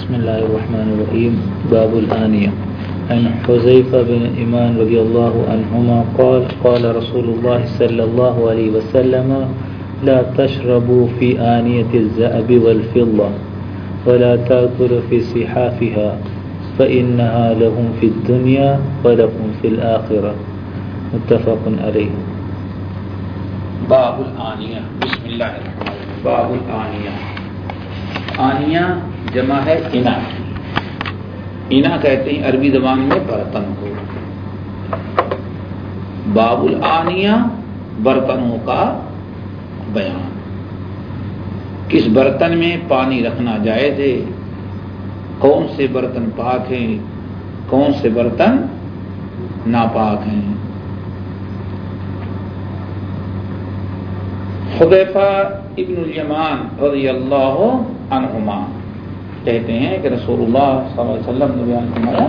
بسم الله الرحمن الرحيم. باب الآنية. عن حذيفة بن اليمان رضي الله عنهما قال قال رسول الله صلى الله عليه وسلم لا تشربوا في آنية الذهب والفضة ولا تأكلوا في صحافها فإنها لهم في الدنيا ولكم في الآخرة. متفق عليه. باب الآنیہ. بسم اللہ الرحمن الرحیم. باب الآنیہ. آنیہ جمع ہے انا. انا کہتے ہیں عربی زبان میں برتن کو. باب الآنیہ برتنوں کا بیان. کس برتن میں پانی رکھنا جائز ہے، کون سے برتن پاک ہیں، کون سے برتن ناپاک ہیں. حذیفہ ابن الیمان رضی اللہ عنہما کہتے ہیں کہ رسول اللہ صلی اللہ علیہ وسلم نے بیان فرمایا.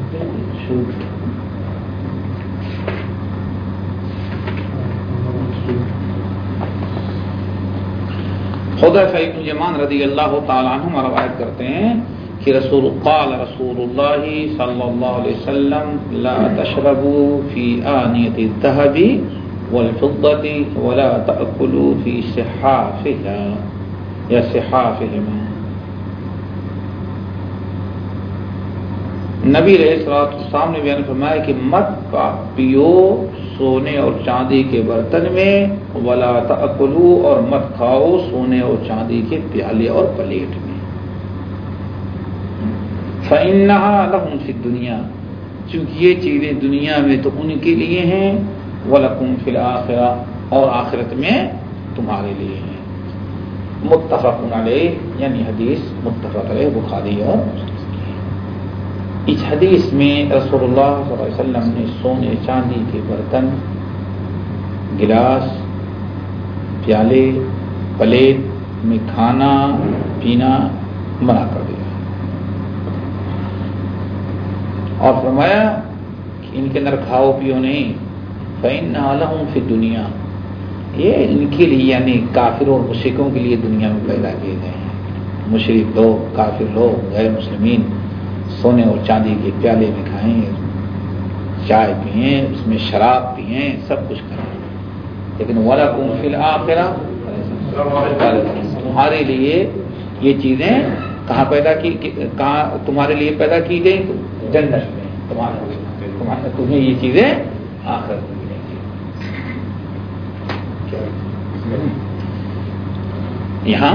حذیفہ ابن الیمان رضی اللہ تعالی عنہ روایت کرتے ہیں کہ قال رسول اللہ صلی اللہ علیہ وسلم لا تشربوا فی آنیۃ الذهب والفضة ولا تأكلوا في صحافها یا صحافهما. نبی علیہ الصلوۃ والسلام نے بیان فرمایا کہ مت پیو سونے اور چاندی کے برتن میں، ولا تأکلوا اور مت کھاؤ سونے اور چاندی کے پیالے اور پلیٹ میں. فإنها لهم في الدنيا، چونکہ یہ چیزیں دنیا میں تو ان کے لیے ہیں، وَلَكُمْ فِي الْآخِرَةِ اور آخرت میں تمہارے لیے ہیں. متفق علیہ، یعنی حدیث متفق علیہ بخاری اور مسلم. اس حدیث میں رسول اللہ صلی اللہ علیہ وسلم نے سونے چاندی کے برتن، گلاس، پیالے، پلیٹ میں کھانا پینا منع کر دیا اور فرمایا کہ ان کے اندر کھاؤ پیو نہیں. فإنها لهم في الدنيا، یہ ان کے لیے یعنی کافر اور مشرکوں کے لیے دنیا میں پیدا کیے گئے ہیں. مشرک لوگ، کافر لوگ، غیر مسلمین سونے اور چاندی کے پیالے میں کھائیں، چائے پئیں، اس میں شراب پئیں، سب کچھ کریں. لیکن وَلَكُمْ فِي الْآخِرَةِ، تمہارے لیے یہ چیزیں کہاں تمہارے لیے پیدا کی گئی؟ جنت میں. تمہیں یہ چیزیں آخرت میں. یہاں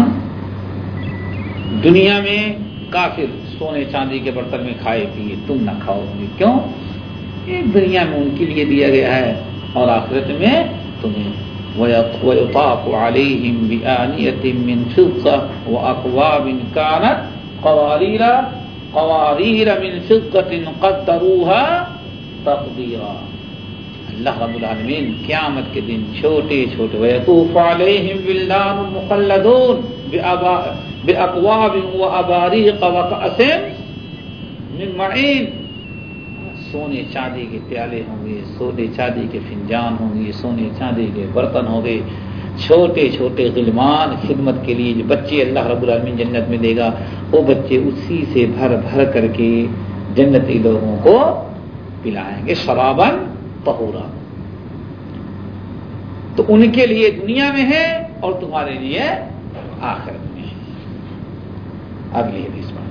دنیا میں کافر سونے چاندی کے برتن میں کھائے پیے، تم نہ کھاؤ گے. کیوں؟ یہ دنیا میں ان کے لیے دیا گیا ہے اور آخرت میں تمہیں. وَيُطَافُ عَلَيْهِمْ بِآنِيَةٍ مِّن فِضَّةٍ وَأَكْوَابٍ كَانَتْ قَوَارِيرَ مِن فِضَّةٍ قَدَّرُوهَا تَقْدِيرًا. اللہ رب العالمین قیامت کے دن چھوٹے چھوٹے وَيَطُوفُ عَلَيْهِمْ وِلْدَانٌ مُخَلَّدُونَ بِأَكْوَابٍ وَأَبَارِيقَ وَكَأْسٍ مِّن مَّعِينٍ. سونے چاندی کے پیالے ہوں گے، سونے چاندی کے فنجان ہوں گے، سونے چاندی کے برتن ہوں گے. چھوٹے چھوٹے غلمان خدمت کے لیے جو بچے اللہ رب العالمین جنت میں دے گا، وہ بچے اسی سے بھر بھر کر کے جنتی لوگوں کو پلائیں گے. شراباً طہورا. تو ان کے لیے دنیا میں ہے اور تمہارے لیے آخرت میں ہے. اگلی حدیث میں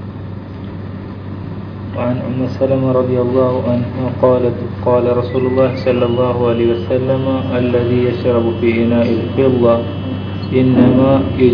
وعن ام سلمة رضي الله عنها قالت قال رسول الله صلى الله عليه وسلم الذي يشرب في إناء الفضة إنما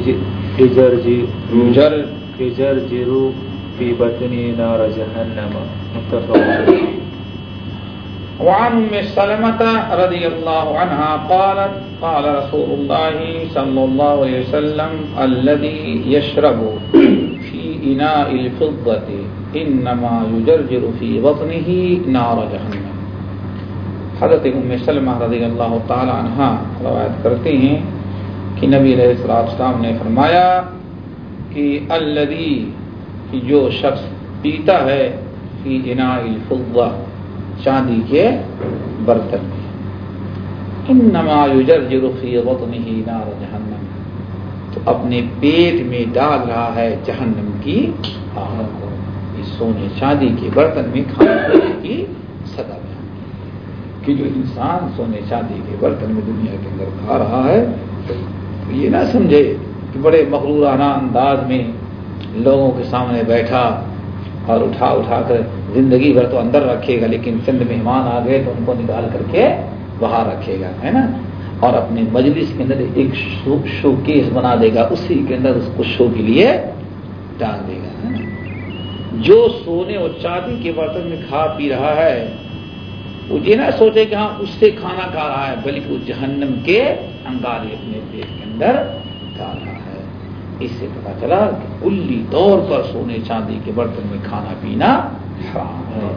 يجرجر في بطنه نار جهنم. متفق عليه. وعن ام سلمة رضي الله عنها قالت قال رسول الله صلى الله عليه وسلم الذي يشرب في إناء الفضة انما يجرجر في بطنه نار جہنم. حضرت ام سلمہ رضی اللہ تعالی عنہا روایت کرتے ہیں کہ نبی علیہ الصلوۃ والسلام نے فرمایا کہ الذی، جو شخص پیتا ہے، فی اناء الفضہ، چاندی کے برتن میں، انما یجرجر فی بطنہ نار جہنم، تو اپنے پیٹ میں ڈال رہا ہے جہنم کی آگ کو. اس سونے چاندی کے برتن میں کھانے پینے کی سزا بیان کہ جو انسان سونے چاندی کے برتن میں دنیا کے اندر کھا رہا ہے تو یہ نہ سمجھے کہ بڑے مغرورانہ انداز میں لوگوں کے سامنے بیٹھا اور اٹھا کر زندگی بھر تو اندر رکھے گا، لیکن چند مہمان آ گئے تو ان کو نکال کر کے باہر رکھے گا، ہے نا، اور اپنے مجلس کے اندر ایک شو کیس بنا دے گا، اسی کے اندر اس کو شو کے لیے ڈال دے گا. ہے نا؟ جو سونے اور چاندی کے برتن میں کھا پی رہا ہے وہ یہ نہ سوچے کہ ہاں اس سے کھانا کھا رہا ہے، بلکہ وہ جہنم کے انگارے اپنے پیٹ کے اندر ڈال رہا ہے. اس سے پتا چلا کہ کلی طور پر سونے چاندی کے برتن میں کھانا پینا حرام ہے.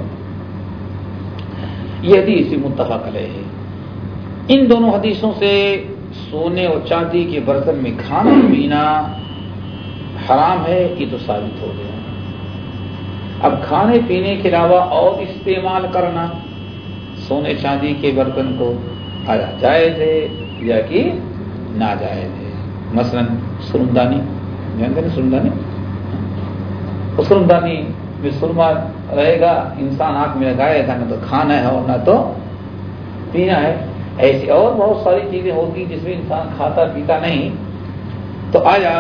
یہ حدیث متفق علیہ ہے. ان دونوں حدیثوں سے سونے اور چاندی کے برتن میں کھانا پینا حرام ہے یہ تو ثابت ہو گیا. اب کھانے پینے کے علاوہ اور استعمال کرنا سونے چاندی کے برتن کو جائز ہے یا کہ ناجائز ہے. مثلا سرمدانی، جانتے ہیں سرمدانی؟ سرمدانی میں سرما رہے گا، انسان آنکھ میں لگائے گا، نہ تو کھانا ہے اور نہ تو پینا ہے. ایسی اور بہت ساری چیزیں ہوتی جس میں انسان کھاتا پیتا نہیں. تو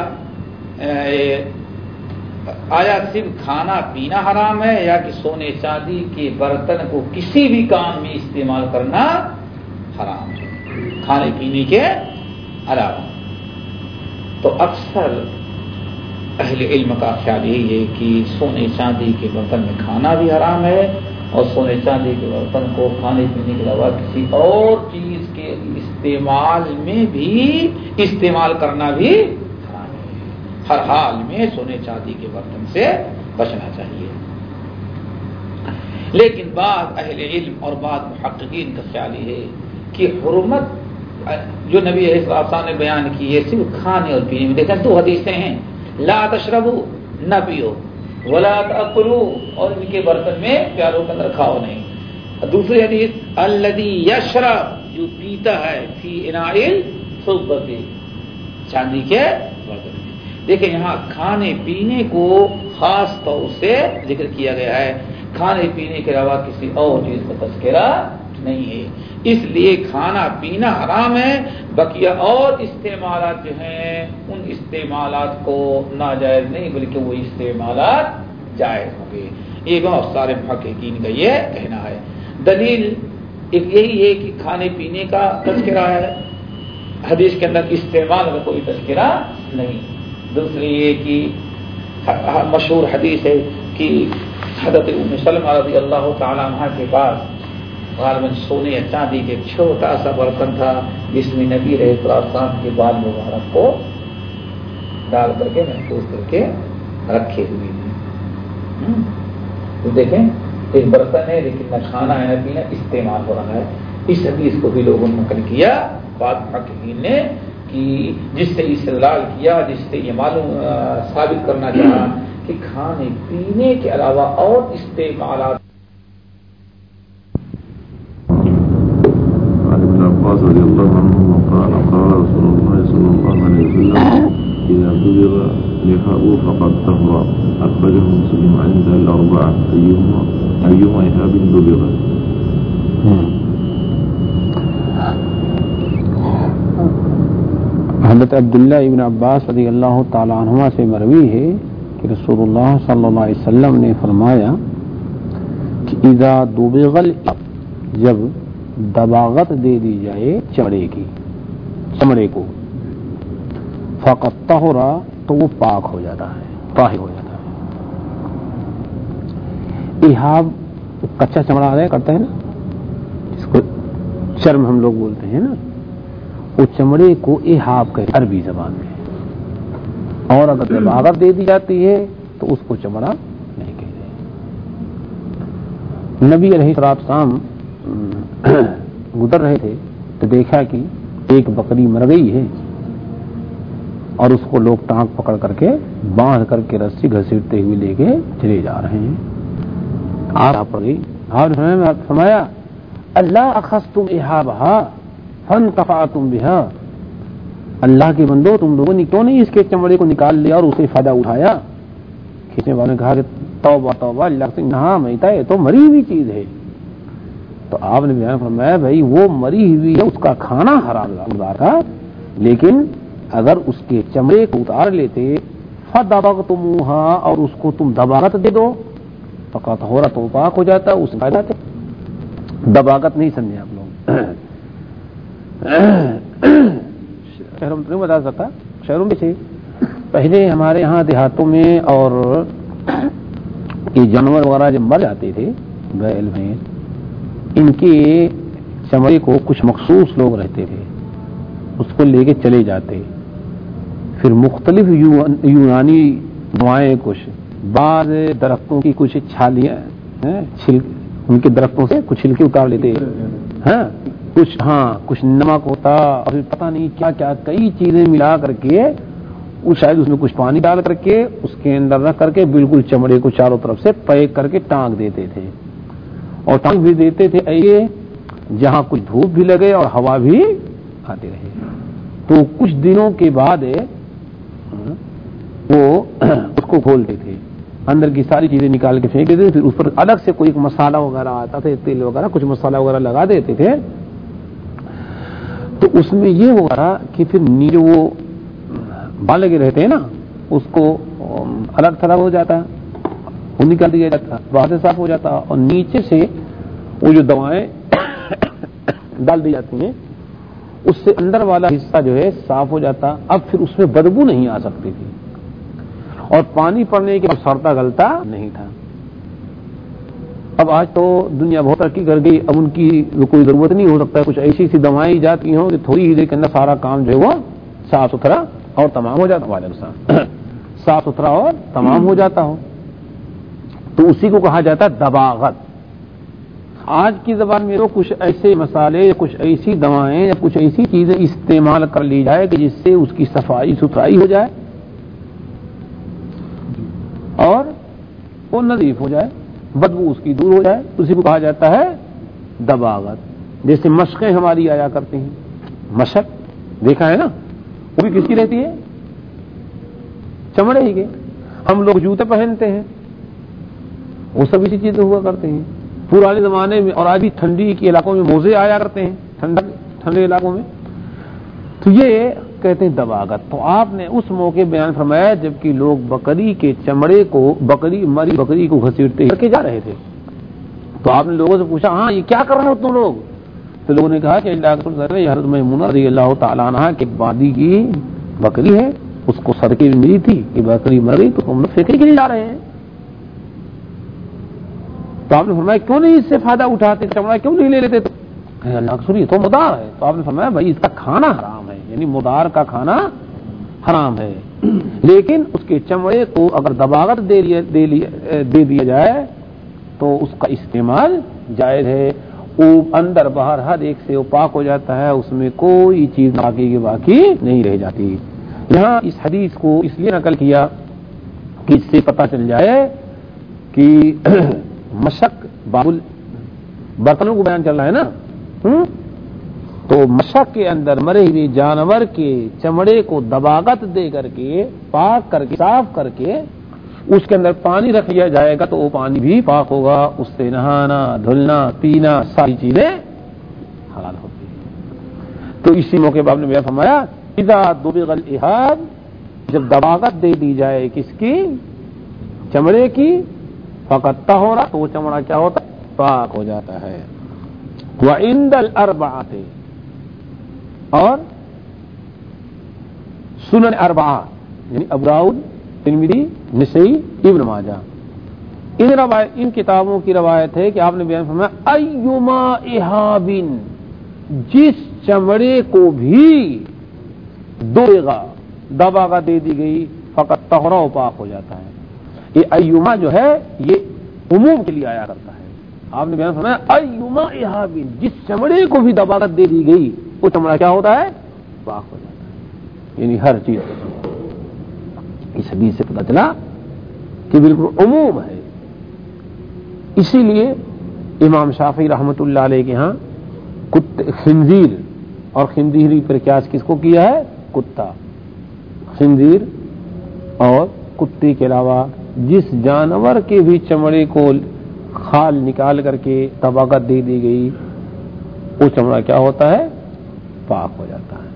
آیا صرف کھانا پینا حرام ہے یا کہ سونے چاندی کے برتن کو کسی بھی کام میں استعمال کرنا حرام ہے کھانے پینے کے علاوہ؟ تو اکثر اہل علم کا خیال یہی ہے کہ سونے چاندی کے برتن میں کھانا بھی حرام ہے اور سونے چاندی کے برتن کو کھانے پینے کے علاوہ کسی اور چیز کے استعمال میں بھی استعمال کرنا بھی حرام ہے. ہر حال میں سونے چاندی کے برتن سے بچنا چاہیے. لیکن بعض اہل علم اور بعض محققین کا خیال یہ ہے کہ حرمت جو نبی علیہ السلام نے بیان کی ہے صرف کھانے اور پینے میں. دیکھیں دو حدیثیں ہیں، لا تشربوا، نہ پیو، ولا تاکلوا، اور ان کے برتن میں پیالوں کے اندر کھاؤ نہیں. دوسری حدیث الذی یشرب، جو پیتا ہے، فی اناء الفضۃ، چاندی کے برتن میں. دیکھیں یہاں کھانے پینے کو خاص طور سے ذکر کیا گیا ہے، کھانے پینے کے علاوہ کسی اور چیز کا تذکرہ نہیں ہے. اس لیے کھانا پینا حرام ہے، بقیہ اور استعمالات جو ہیں ان استعمالات کو ناجائز نہیں بلکہ وہ استعمالات جائز ہوں گے. یہ بہت سارے محققین کا یہ کہنا ہے. دلیل ایک یہی ہے کہ کھانے پینے کا تذکرہ ہے، حدیث کے اندر استعمال کا کوئی تذکرہ نہیں. دوسری یہ کہ مشہور حدیث ہے کہ حضرت ام سلمہ رضی اللہ تعالی عنہ کے پاس غالباً سونے یا چاندی کے ایک چھوٹا سا برتن تھا جس میں نبی علیہ السلام کے بال مبارک کو ڈال کر کے محفوظ کر کے رکھے ہوئے تھے. تو دیکھیں ایک برتن ہے لیکن نہ کھانا ہے نہ پینا، استعمال ہو رہا ہے. اس حدیث کو بھی لوگوں نے نقل کیا بعض محققین نے کہ جس سے استدلال کیا، جس سے یہ معلوم ثابت کرنا چاہا کہ کھانے پینے کے علاوہ اور استعمالات. رضي الله عنه قال رسول الله صلى الله عليه وسلم إذا دبغ لحاء فقد طهر. أخرجه مسلم عند الأربعة أيهما إهاب دبغ. حضرت عبداللہ ابن عباس رضی اللہ تعالی عنہما سے مروی ہے کہ رسول اللہ صلی اللہ علیہ وسلم نے فرمایا کہ اذا دبغ جب دباغت دے دی جائے چمڑے کو فقط طہرا تو وہ پاک ہو جاتا ہے، طاہر ہو جاتا ہے. احاب کچا چمڑا آ کرتا ہے نا، جس کو چرم ہم لوگ بولتے ہیں نا، وہ چمڑے کو احاب کہتے ہیں عربی زبان میں. اور اگر دباغت دے دی جاتی ہے تو اس کو چمڑا نہیں کہتے. نبی علیہ السلام گزر رہے تھے تو دیکھا کہ ایک بکری مر گئی ہے اور اس کو لوگ ٹانک پکڑ کر کے باندھ کر کے رسی گھسیٹتے ہوئے لے کے چلے جا رہے ہیں. آپ پڑ گئی. آپ نے فرمایا اللہ اخذتم احابها فانتفعتم بها، اللہ کے بندو تم لوگوں نے کیوں نہیں اس کے چمڑے کو نکال لیا اور اسے فائدہ اٹھایا؟ کھینچنے والوں نے کہا کہ توبہ توبہ اللہ سے نہا میتا یہ تو مری ہوئی چیز ہے. تو آپ نے بیان فرمایا بھائی وہ مری ہوئی ہے، اس کا کھانا حرام تھا، لیکن اگر اس کے چمڑے کو اتار لیتے فدبغتموها اور اس کو تم دباغت دے دو فقط ہو رہا تو پاک ہو جاتا، اس فائدہ تھے. دباغت نہیں سمجھے آپ لوگ، شہروں میں نہیں بتا سکتا، شہروں میں سے پہلے ہمارے ہاں دیہاتوں میں اور یہ جانور وغیرہ جب مر جاتے تھے بیل میں، ان کے چمڑے کو کچھ مخصوص لوگ رہتے تھے اس کو لے کے چلے جاتے، پھر مختلف یونانی دوائیں، کچھ بعض درختوں کی کچھ چھالیاں ان کے درختوں سے کچھ چھلکے اتار لیتے ہیں، کچھ نمک ہوتا اور پتہ نہیں کیا کیا کئی چیزیں ملا کر کے شاید اس میں کچھ پانی ڈال کر کے اس کے اندر رکھ کر کے بالکل چمڑے کو چاروں طرف سے پیک کر کے ٹانگ دیتے تھے، اور ٹانگ بھی دیتے تھے ایسے جہاں کچھ دھوپ بھی لگے اور ہوا بھی آتی رہے. تو کچھ دنوں کے بعد وہ اس کو کھولتے تھے، اندر کی ساری چیزیں نکال کے پھینک دیتے تھے، پھر اس پر الگ سے کوئی مسالہ وغیرہ آتا تھا، تیل وغیرہ کچھ مسالہ وغیرہ لگا دیتے تھے. تو اس میں یہ ہوا کہ پھر نیچے وہ بال لگے رہتے ہیں نا، اس کو الگ تھلگ ہو جاتا، وہ نکال دیا جاتا، باہر سے صاف ہو جاتا، اور نیچے سے وہ جو دوائیں ڈال دی جاتی ہیں اس سے اندر والا حصہ جو ہے صاف ہو جاتا. اب پھر اس میں بدبو نہیں آ سکتی تھی اور پانی پڑنے کے بعد سڑتا گلتا نہیں تھا. اب آج تو دنیا بہت ترقی کر گئی، اب ان کی کوئی ضرورت نہیں ہو سکتا ہے، کچھ ایسی سی دوائیں جاتی ہوں کہ تھوڑی ہی دیر کے اندر سارا کام جو ہے وہ صاف ستھرا اور تمام ہو جاتا، صاف ستھرا اور تمام ہو جاتا ہو. تو اسی کو کہا جاتا ہے دباغت. آج کی زبان میں تو کچھ ایسے مسالے، کچھ ایسی دوائیں یا کچھ ایسی چیزیں استعمال کر لی جائے کہ جس سے اس کی صفائی ستھرائی ہو جائے اور وہ نظیف ہو جائے، بدبو اس کی دور ہو جائے، اسی کو کہا جاتا ہے دباغت. جیسے مشقیں ہماری آیا کرتی ہیں، مشق دیکھا ہے نا، وہ بھی کس کی رہتی ہے؟ چمڑے ہی کے. ہم لوگ جوتے پہنتے ہیں، وہ سب اسی چیزیں ہوا کرتے ہیں. پرانے زمانے میں اور آج بھی ٹھنڈی کے علاقوں میں موزے آیا کرتے ہیں، ٹھنڈے علاقوں میں، تو یہ کہتے ہیں دباغت. تو آپ نے اس موقع بیان فرمایا جبکہ لوگ بکری کے چمڑے کو مری بکری کو گھسیٹتے کر کے جا رہے تھے. تو آپ نے لوگوں سے پوچھا ہاں یہ کیا کر رہے ہو تم لوگ؟ تو لوگوں نے کہا کہ حضرت میمونہ رضی اللہ تعالیٰ عنہا کے وادی کی بکری ہے، اس کو صدقے میں ملی تھی کہ بکری مر گئی تو ہم لوگ فکر کے لیے جا رہے ہیں. تو آپ نے فرمایا کیوں نہیں اس سے فائدہ اٹھاتے، چمڑا کیوں نہیں لے لیتے؟ اللہ کا سوری تو مدار ہے. تو آپ نے فرمایا بھائی اس کا کھانا حرام ہے، یعنی مدار کا کھانا حرام ہے، لیکن اس کے چمڑے کو اگر دباغت دے دیا جائے تو اس کا استعمال جائز ہے. وہ اندر باہر ہر ایک سے وہ پاک ہو جاتا ہے، اس میں کوئی چیز باقی نہیں رہ جاتی. یہاں اس حدیث کو اس لیے نقل کیا کہ اس سے پتہ چل جائے کہ مشق بابل برتنوں کو بیان چل رہا ہے نا، تو مشق کے اندر مرے ہوئے جانور کے چمڑے کو دباغت دے کر کے پاک کر کے صاف کر کے اس کے اندر پانی رکھ لیا جائے گا تو وہ پانی بھی پاک ہوگا، اس سے نہانا دھلنا پینا ساری چیزیں حلال ہوتی ہیں. تو اسی موقع پر آپ نے بیان فرمایا اذا دبغ الاحاد، جب دباغت دے دی جائے کس کی؟ چمڑے کی، فقط طہورا تو وہ چمڑا کیا ہوتا ہے؟ پاک ہو جاتا ہے. وعند الاربعۃ، اور سنن اربعہ یعنی ابو داؤد ترمذی نسائی ابن ماجہ، ان کتابوں کی روایت ہے کہ آپ نے بیان فرمایا ایما احاب، جس چمڑے کو بھی دباغا دے دی گئی فقط طہورا و پاک ہو جاتا ہے. یہ ایما جو ہے یہ عموم کے لیے آیا کرتا ہے. آپ نے بیان فرمایا ایما احاب، جس چمڑے کو بھی دباغت دے دی گئی وہ چمڑا کیا ہوتا ہے؟ پاک ہو جاتا ہے. یعنی ہر چیز اس حدیث سے پتہ چلا کہ بالکل عموم ہے. اسی لیے امام شافعی رحمۃ اللہ علیہ کے ہاں خنزیر اور خنزیری پر قیاس کس کو کیا ہے؟ کتا، خنزیر اور کتے کے علاوہ جس جانور کے بھی چمڑے کو خال نکال کر کے طباقت دے دی گئی وہ چمڑا کیا ہوتا ہے؟ پاک ہو جاتا ہے۔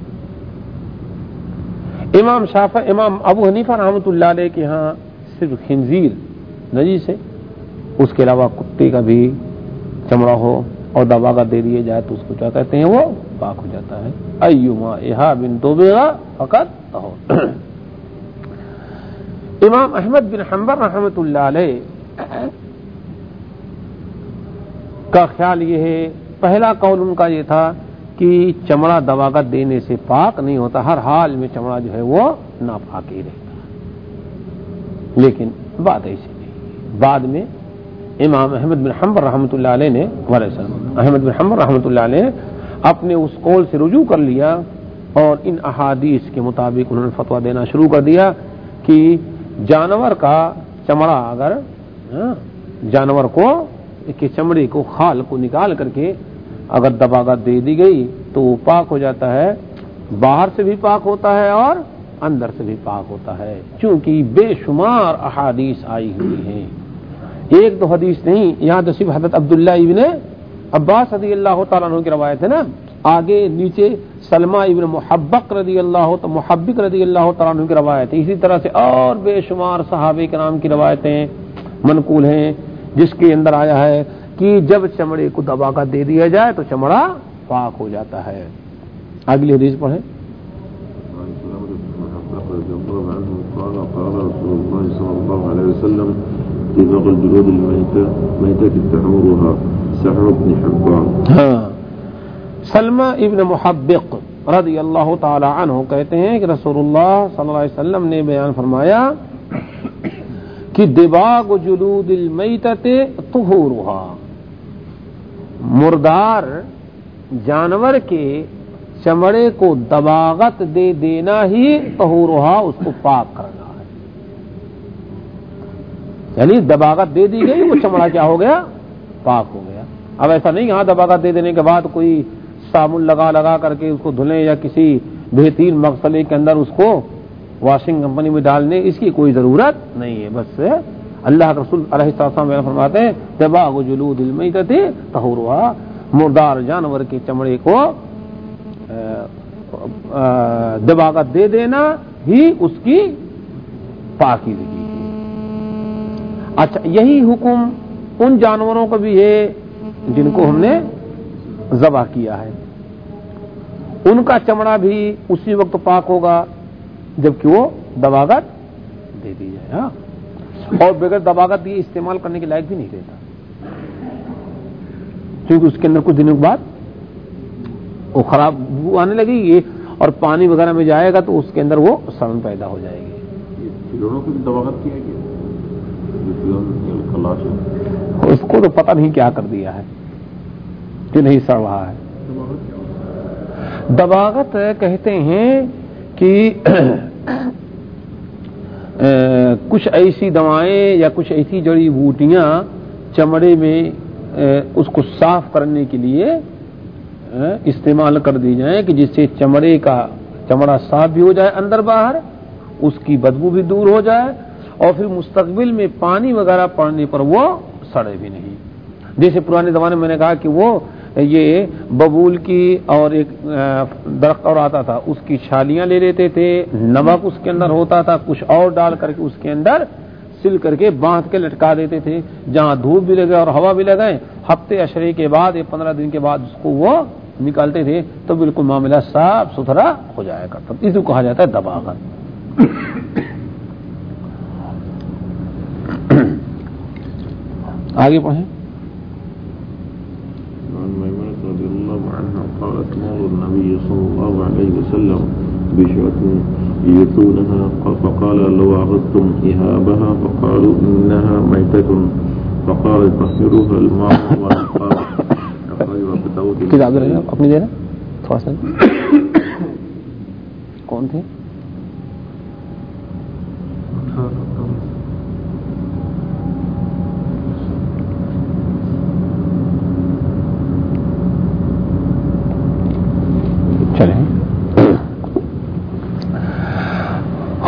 امام ابو حنیفہ رحمۃ اللہ علیہ کے ہاں صرف خنزیر نجیس ہے، اس کے علاوہ کتے کا بھی چمڑا ہو اور طباقت دے دیے جائے تو اس کو کیا کہتے ہیں؟ وہ پاک ہو جاتا ہے۔ ایما احاب دوبغا فقط طہور۔ امام احمد بن حنبل رحمۃ اللہ علیہ کا خیال یہ ہے، پہلا قول ان کا یہ تھا کہ چمڑا طباقت دینے سے پاک نہیں ہوتا، ہر حال میں چمڑا جو ہے وہ ناپاک ہی رہتا ہے، لیکن بات ایسی نہیں۔ بعد میں امام احمد بن حنبل رحمۃ اللہ علیہ نے احمد بن حنبل رحمۃ اللہ علیہ اپنے اس قول سے رجوع کر لیا اور ان احادیث کے مطابق انہوں نے فتویٰ دینا شروع کر دیا کہ جانور کا چمڑا اگر جانور کو کے چمڑے کو خال کو نکال کر کے اگر طباقت دے دی گئی تو وہ پاک ہو جاتا ہے، باہر سے بھی پاک ہوتا ہے اور اندر سے بھی پاک ہوتا ہے، چونکہ بے شمار احادیث آئی ہوئی ہیں، ایک دو حدیث نہیں، یہاں تو صرف حضرت عبداللہ ابن عباس رضی اللہ تعالیٰ عنہ کی روایت ہے نا، آگے نیچے سلمہ ابن محبق رضی اللہ تعالیٰ عنہ کی روایت ہے، اسی طرح سے اور بے شمار صحابہ کرام کی روایتیں منقول ہیں جس کے اندر آیا ہے کہ جب چمڑے کو طباقت دے دیا جائے تو چمڑا پاک ہو جاتا ہے۔ اگلی حدیث پڑھیں۔ سلمہ ابن محبق رضی اللہ تعالی عنہ کہتے ہیں کہ رسول اللہ صلی اللہ علیہ وسلم نے بیان فرمایا کہ دباغ جلود المیتۃ طہورھا، مردار جانور کے چمڑے کو دباغت دے دینا ہی طہورھا، اس کو پاک کرنا ہے، یعنی دباغت دے دی گئی وہ چمڑا کیا ہو گیا؟ پاک ہو گیا۔ اب ایسا نہیں ہاں دباغت دے دینے کے بعد کوئی صابن لگا کر کے اس کو دھلیں یا کسی بہترین مغسلے کے اندر اس کو واشنگ کمپنی میں ڈالنے، اس کی کوئی ضرورت نہیں ہے، بس اللہ کے رسول علیہ السلام فرماتے ہیں دباغ جلود المیتۃ طہورھا، مردار جانور کے چمڑے کو دباغت دے دینا ہی اس کی پاکیزگی ہے۔ اچھا، یہی حکم ان جانوروں کو بھی ہے جن کو ہم نے ذبح کیا ہے، ان کا چمڑا بھی اسی وقت پاک ہوگا جبکہ وہ دباغت دے دی جائے، ہاں، اور بغیر دباغت دیے استعمال کرنے کے لائق بھی نہیں رہتا، کیونکہ اس کے اندر کچھ دنوں کے بعد وہ خراب بو آنے لگے گی اور پانی وغیرہ میں جائے گا تو اس کے اندر وہ سڑن پیدا ہو جائے گی۔ کھلونوں کی دباغت کی ہے کہ اس کو تو پتہ نہیں کیا کر دیا ہے کہ نہیں سڑ رہا ہے۔ دباغت کہتے ہیں کہ کچھ ایسی دوائیں یا کچھ ایسی جڑی بوٹیاں چمڑے میں اس کو صاف کرنے کے لیے استعمال کر دی جائیں کہ جس سے چمڑا صاف بھی ہو جائے اندر باہر، اس کی بدبو بھی دور ہو جائے اور پھر مستقبل میں پانی وغیرہ پڑنے پر وہ سڑے بھی نہیں۔ جیسے پرانے زمانے میں میں نے کہا کہ وہ یہ ببول کی اور ایک درخت اور آتا تھا، اس کی چھالیاں لے لیتے تھے، نمک اس کے اندر ہوتا تھا، کچھ اور ڈال کر کے اس کے اندر سل کر کے باندھ کے لٹکا دیتے تھے، جہاں دھوپ بھی لگے اور ہوا بھی لگائے، ہفتے عشرے کے بعد یا 15 دن کے بعد اس کو وہ نکالتے تھے تو بالکل معاملہ صاف ستھرا ہو جایا کرتا، اس کو کہا جاتا ہے دباغت۔ آگے پڑھیں۔ قالت مر النبي صلى الله عليه وسلم بشاة يثونها فقال لو أخذتم إهابها فقالوا إنها ميتة فقال طهروها الماء والنقاء کتاب اپنی دے رہے تھوڑا سا کون تھے؟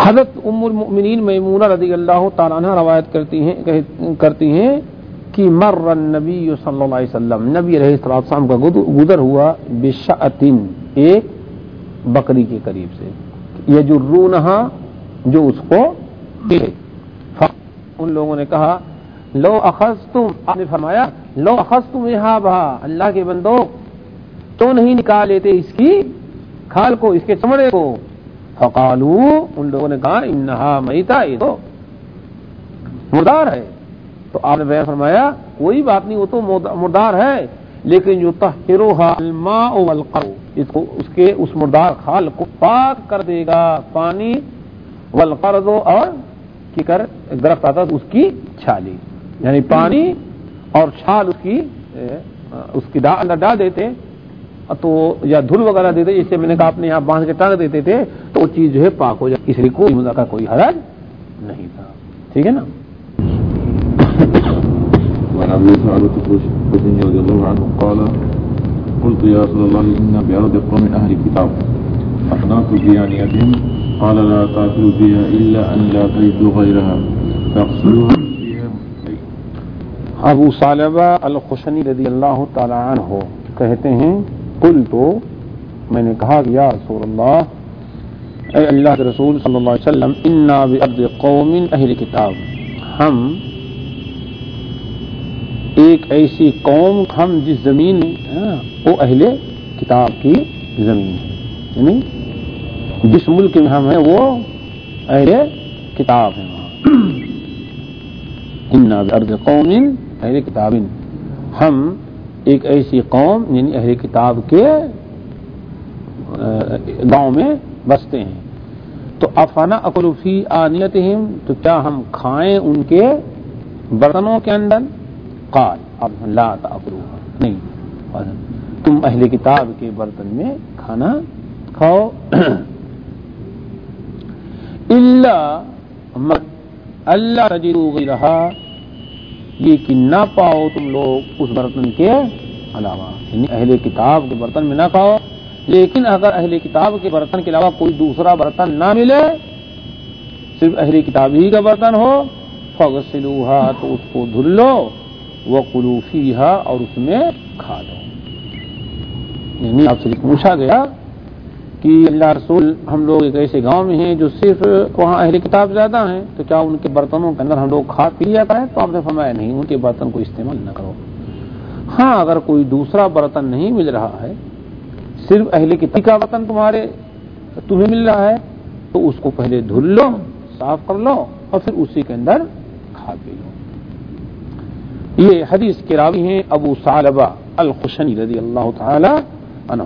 حضرت ام المؤمنین میمونہ رضی اللہ تعالیٰ عنہ روایت کرتی ہیں کہ مر النبی صلی اللہ علیہ وسلم، نبی علیہ السلام کا گزر ہوا بشأتن، ایک بکری کے قریب سے، یجرونہا، جو اس کو دے۔ ان لوگوں نے کہا لو اخذتم، آپ نے فرمایا لو اخذتم احابہا، اللہ کے بندو تو نہیں نکال لیتے اس کی کھال کو، اس کے چمڑے کو۔ فقالو، ان لوگوں نے کہا انہا میتہ، یہ تو مردار ہے۔ تو آپ نے بیان فرمایا کوئی بات نہیں، وہ تو مردار ہے، لیکن جو طہرها الماء والقرض، اس مردار کھال کو پاک کر دے گا پانی، والقرض، اور کی کر درخت آتا اس کی چھالی، یعنی پانی اور چھال اس کی اندر ڈال دیتے تو، یا دھول وغیرہ دیتے، جیسے میں نے کہا اپنے یہاں باندھ کے ٹانگ دیتے تھے، تو وہ چیز جو ہے پاک ہو جائے، اس لیے کوئی مذاکرہ کوئی حرج نہیں تھا، ٹھیک ہے نا۔ وعن ابي سعد الخدري رضي الله عنه قال قلت يا رسول الله ان بارض قوم اهل كتاب فناكل بيانيتهم قال لا تاكلوا فيها الا ان لا تجدوا غيرها فاغسلوها فيها۔ ابو ثعلبہ الخشنی رضی اللہ تعالی عنہ کہتے ہیں قلت، میں نے کہا کہ یا رسول اللہ، اے اللہ کے رسول صلی اللہ علیہ وسلم، انا بارض قوم اہل کتاب، ہم ایک ایسی قوم، ہم جس زمین میں وہ اہل کتاب کی زمین ہے، یعنی جس ملک میں ہم ہیں وہ اہل کتاب ہیں وہاں۔ انا بارض قوم اہل کتاب، ہم ایک ایسی قوم یعنی اہل کتاب کے گاؤں میں بستے ہیں، تو افنا اکل فی آنیتہم، تو کیا ہم کھائیں ان کے برتنوں کے اندر؟ قال، اب لا تاکلوها، نہیں، تم اہل کتاب کے برتن میں کھانا کھاؤ، اللہ تجدوا غیرہا، یہ کہ نہ پاؤ تم لوگ اس برتن کے علاوہ، یعنی اہل کتاب کے برتن میں نہ کھاؤ، لیکن اگر اہل کتاب کے برتن کے علاوہ کوئی دوسرا برتن نہ ملے، صرف اہل کتاب ہی کا برتن ہو، فغسلوها، تو اس کو دھل لو، وَقُلُوا فِيهَا، اور اس میں کھا لو۔ یعنی آپ سے پوچھا گیا کہ اللہ رسول، ہم لوگ ایک ایسے گاؤں میں ہیں جو صرف وہاں اہل کتاب زیادہ ہیں، تو کیا ان کے برتنوں کے اندر ہم لوگ کھا پی جاتا ہے؟ تو آپ نے فرمایا نہیں، ان کے برتن کو استعمال نہ کرو۔ ہاں، اگر کوئی دوسرا برتن نہیں مل رہا ہے، صرف اہل کتاب کا برتن تمہیں مل رہا ہے، تو اس کو پہلے دھل لو، صاف کر لو، اور پھر اسی کے اندر کھا پی لو۔ یہ حدیث کے راوی ہیں ابو ثعلبہ الخشنی رضی اللہ تعالی عنہ۔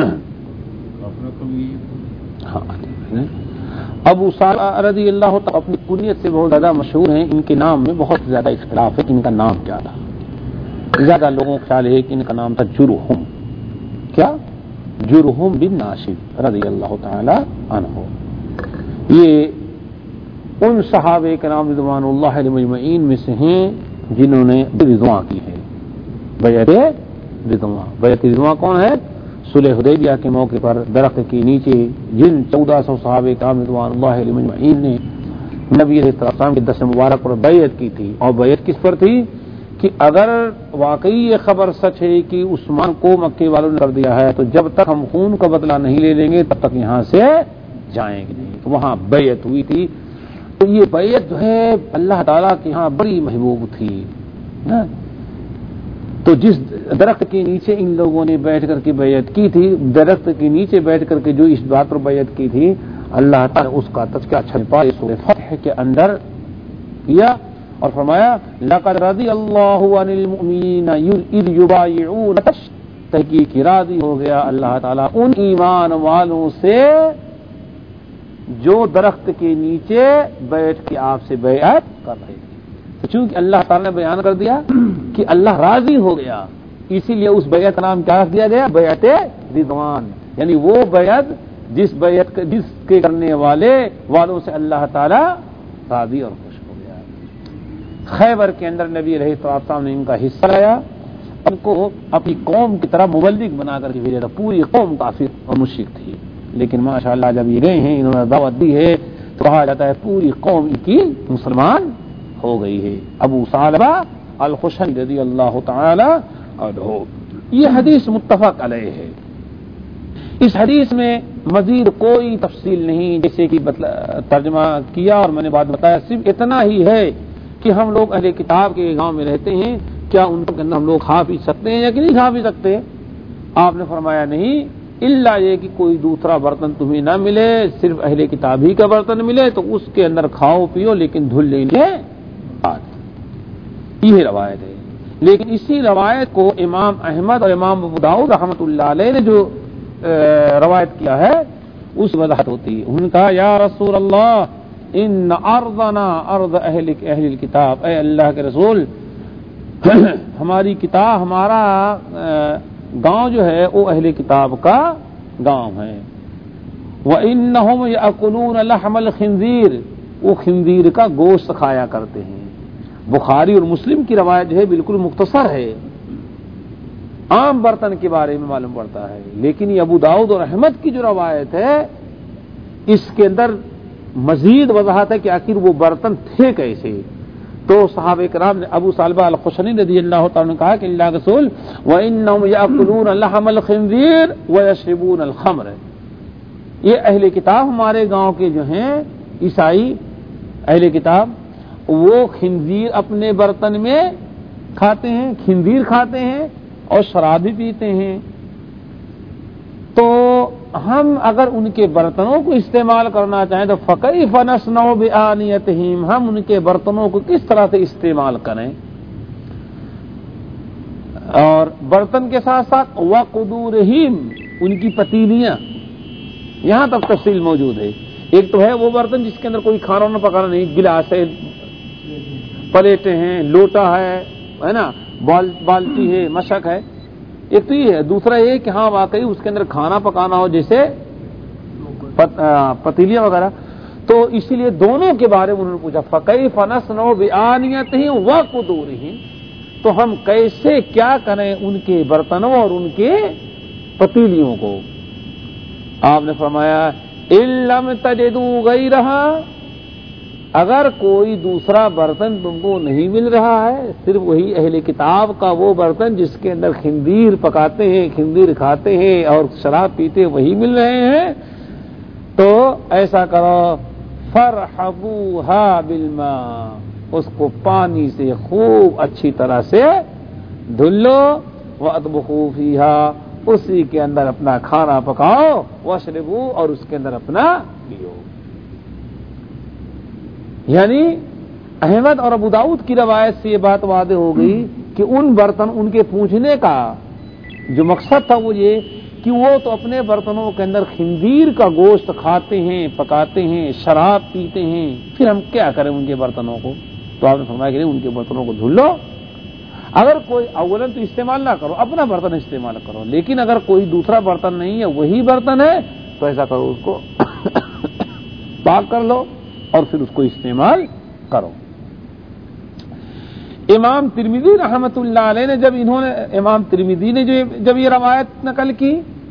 ابو ثعلبہ رضی اللہ تعالی اپنی کنیت سے بہت زیادہ مشہور ہیں، ان کے نام میں بہت زیادہ اختلاف ہے کہ ان کا نام کیا تھا۔ زیادہ لوگوں کا خیال ہے کہ ان کا نام تھا جرہم، کیا؟ جرہم بن ناشد رضی اللہ تعالی عنہ۔ یہ ان صحابہ کرام رضوان اللہ علیہم اجمعین میں سے ہیں جنہوں نے رضوان کی ہے، بیعت رضوان۔ بیعت رضوان کون ہے؟ صلح حدیبیہ کے موقع پر درخت کے نیچے جن 1400 صحابہ کرام رضوان اللہ علیہم اجمعین نے نبی علیہ السلام کے دست مبارک پر بیعت کی تھی، اور بیعت کس پر تھی کہ اگر واقعی یہ خبر سچ ہے کہ عثمان کو مکے والوں نے کر دیا ہے، تو جب تک ہم خون کا بدلہ نہیں لے لیں گے تب تک یہاں سے جائیں گے نہیں۔ تو وہاں بیعت ہوئی تھی، تو یہ بیعت جو ہے اللہ تعالیٰ کے ہاں بڑی محبوب تھی۔ تو جس درخت کے نیچے ان لوگوں نے بیٹھ کر کے بیعت کی تھی، درخت کے نیچے بیٹھ کر کے جو اس بات پر بیعت کی تھی، اللہ تعالیٰ اس کا تذکرہ چھپا سورہ فتح کے اندر کیا اور فرمایا لقد رضی اللہ عن المؤمنین اذ یبایعونک، تحقیق راضی ہو گیا اللہ تعالیٰ ان ایمان والوں سے جو درخت کے نیچے بیٹھ کے آپ سے بیعت کر رہے تھے۔ چونکہ اللہ تعالیٰ نے بیان کر دیا کہ اللہ راضی ہو گیا، اسی لیے اس بیعت کا نام کیا رکھ دیا گیا؟ بیعت رضوان، یعنی وہ بیعت جس کے کرنے والوں سے اللہ تعالیٰ راضی اور خوش ہو گیا۔ خیبر کے اندر نبی علیہ السلام نے ان کا حصہ لیا، ان کو اپنی قوم کی طرح مبلغ بنا کر کے بھیجا تھا، پوری قوم کافر اور مشرک تھی، لیکن ماشاءاللہ جب یہ گئے ہیں، انہوں نے دعوت دی ہے تو کہا جاتا ہے پوری قوم کی مسلمان ہو گئی ہے۔ ابو ثعلبہ الخشنی رضی اللہ تعالی عنہ، یہ حدیث متفق علیہ ہے۔ اس حدیث میں مزید کوئی تفصیل نہیں، جیسے کہ ترجمہ کیا اور میں نے بات بتایا، صرف اتنا ہی ہے کہ ہم لوگ اہل کتاب کے گاؤں میں رہتے ہیں، کیا ان کے اندر ہم لوگ کھا پی سکتے ہیں یا کہ نہیں کھا پی سکتے؟ آپ نے فرمایا نہیں، الا یہ کہ کوئی دوسرا برتن تمہیں نہ ملے، صرف اہل کتاب ہی کا برتن ملے تو اس کے اندر کھاؤ پیو، لیکن دھل لینے بعد۔ یہ روایت ہے، لیکن اسی روایت کو امام احمد اور امام ابو داؤد رحمۃ اللہ علیہ نے جو روایت کیا ہے اس وضاحت ہوتی ہے۔ انہوں نے کہا یا رسول اللہ ان ارضنا ارض اہل الکتاب، اے اللہ کے رسول ہماری کتاب، ہمارا گاؤں جو ہے وہ اہل کتاب کا گاؤں ہے۔ وَإِنَّهُمْ يَأْكُلُونَ لَحْمَ الْخِنزِيرِ، وہ خنزیر کا گوشت کھایا کرتے ہیں۔ بخاری اور مسلم کی روایت جو ہے بالکل مختصر ہے، عام برتن کے بارے میں معلوم پڑتا ہے، لیکن یہ ابو داؤد اور احمد کی جو روایت ہے اس کے اندر مزید وضاحت ہے کہ آخر وہ برتن تھے کیسے۔ تو صحابہ کرام نے ابو ثعلبہ الخشنی رضی اللہ تعالیٰ نے کہا کہ اللہ کے رسول وَإِنَّهُمْ يَأْكُلُونَ لَحْمَ الْخِنزِيرِ وَيَشْرِبُونَ الْخَمْرَ، یہ اہل کتاب ہمارے گاؤں کے جو ہیں عیسائی اہل کتاب، وہ خنزیر اپنے برتن میں کھاتے ہیں، خنزیر کھاتے ہیں اور شراب بھی پیتے ہیں۔ تو ہم اگر ان کے برتنوں کو استعمال کرنا چاہیں تو فَكَيْفَ نَصْنَعُ بِآنِيَتِهِمْ، ہم ان کے برتنوں کو کس طرح سے استعمال کریں؟ اور برتن کے ساتھ ساتھ وَقُدُورِهِمْ، ان کی پتیلیاں، یہاں تک تفصیل موجود ہے۔ ایک تو ہے وہ برتن جس کے اندر کوئی کھانا نہ پکانا نہیں، گلاس ہے، پلیٹیں ہیں، لوٹا ہے نا، بالٹی ہے، مشک ہے، ایک تو یہ ہے۔ دوسرا یہ کہ ہاں واقعی اس کے اندر کھانا پکانا ہو جیسے پتیلیاں وغیرہ، تو اسی لیے دونوں کے بارے میں انہوں نے پوچھا فَكَيْفَ نَصْنَعُ بِآنِيَتِهِمْ وَقُدُورِهِمْ، تو ہم کیسے کیا کریں ان کے برتنوں اور ان کے پتیلیوں کو؟ آپ نے فرمایا إِن لَّمْ تَجِدُوا غَيْرَهَا، اگر کوئی دوسرا برتن تم کو نہیں مل رہا ہے، صرف وہی اہل کتاب کا وہ برتن جس کے اندر خنزیر پکاتے ہیں، خنزیر کھاتے ہیں اور شراب پیتے ہیں، وہی مل رہے ہیں، تو ایسا کرو فَارْحَبُوهَا بِالْمَاءِ، اس کو پانی سے خوب اچھی طرح سے دھل لو، وَأَطْبُخُوا فِيهَا، اسی کے اندر اپنا کھانا پکاؤ، وَاشْرِبُوا، اور اس کے اندر اپنا پیو۔ یعنی احمد اور ابو داؤد کی روایت سے یہ بات واضح ہو گئی کہ ان برتن، ان کے پوچھنے کا جو مقصد تھا وہ یہ کہ وہ تو اپنے برتنوں کے اندر خنزیر کا گوشت کھاتے ہیں، پکاتے ہیں، شراب پیتے ہیں، پھر ہم کیا کریں ان کے برتنوں کو؟ تو آپ نے فرمایا کہ ان کے برتنوں کو دھل لو۔ اگر کوئی اولاً تو استعمال نہ کرو، اپنا برتن استعمال کرو، لیکن اگر کوئی دوسرا برتن نہیں ہے، وہی برتن ہے، تو ایسا کرو اس کو پاک کر لو اور پھر اس کو استعمال کرو۔ امام ترمذی رحمۃ اللہ علیہ نے امام ترمذی نے جب یہ روایت نقل کی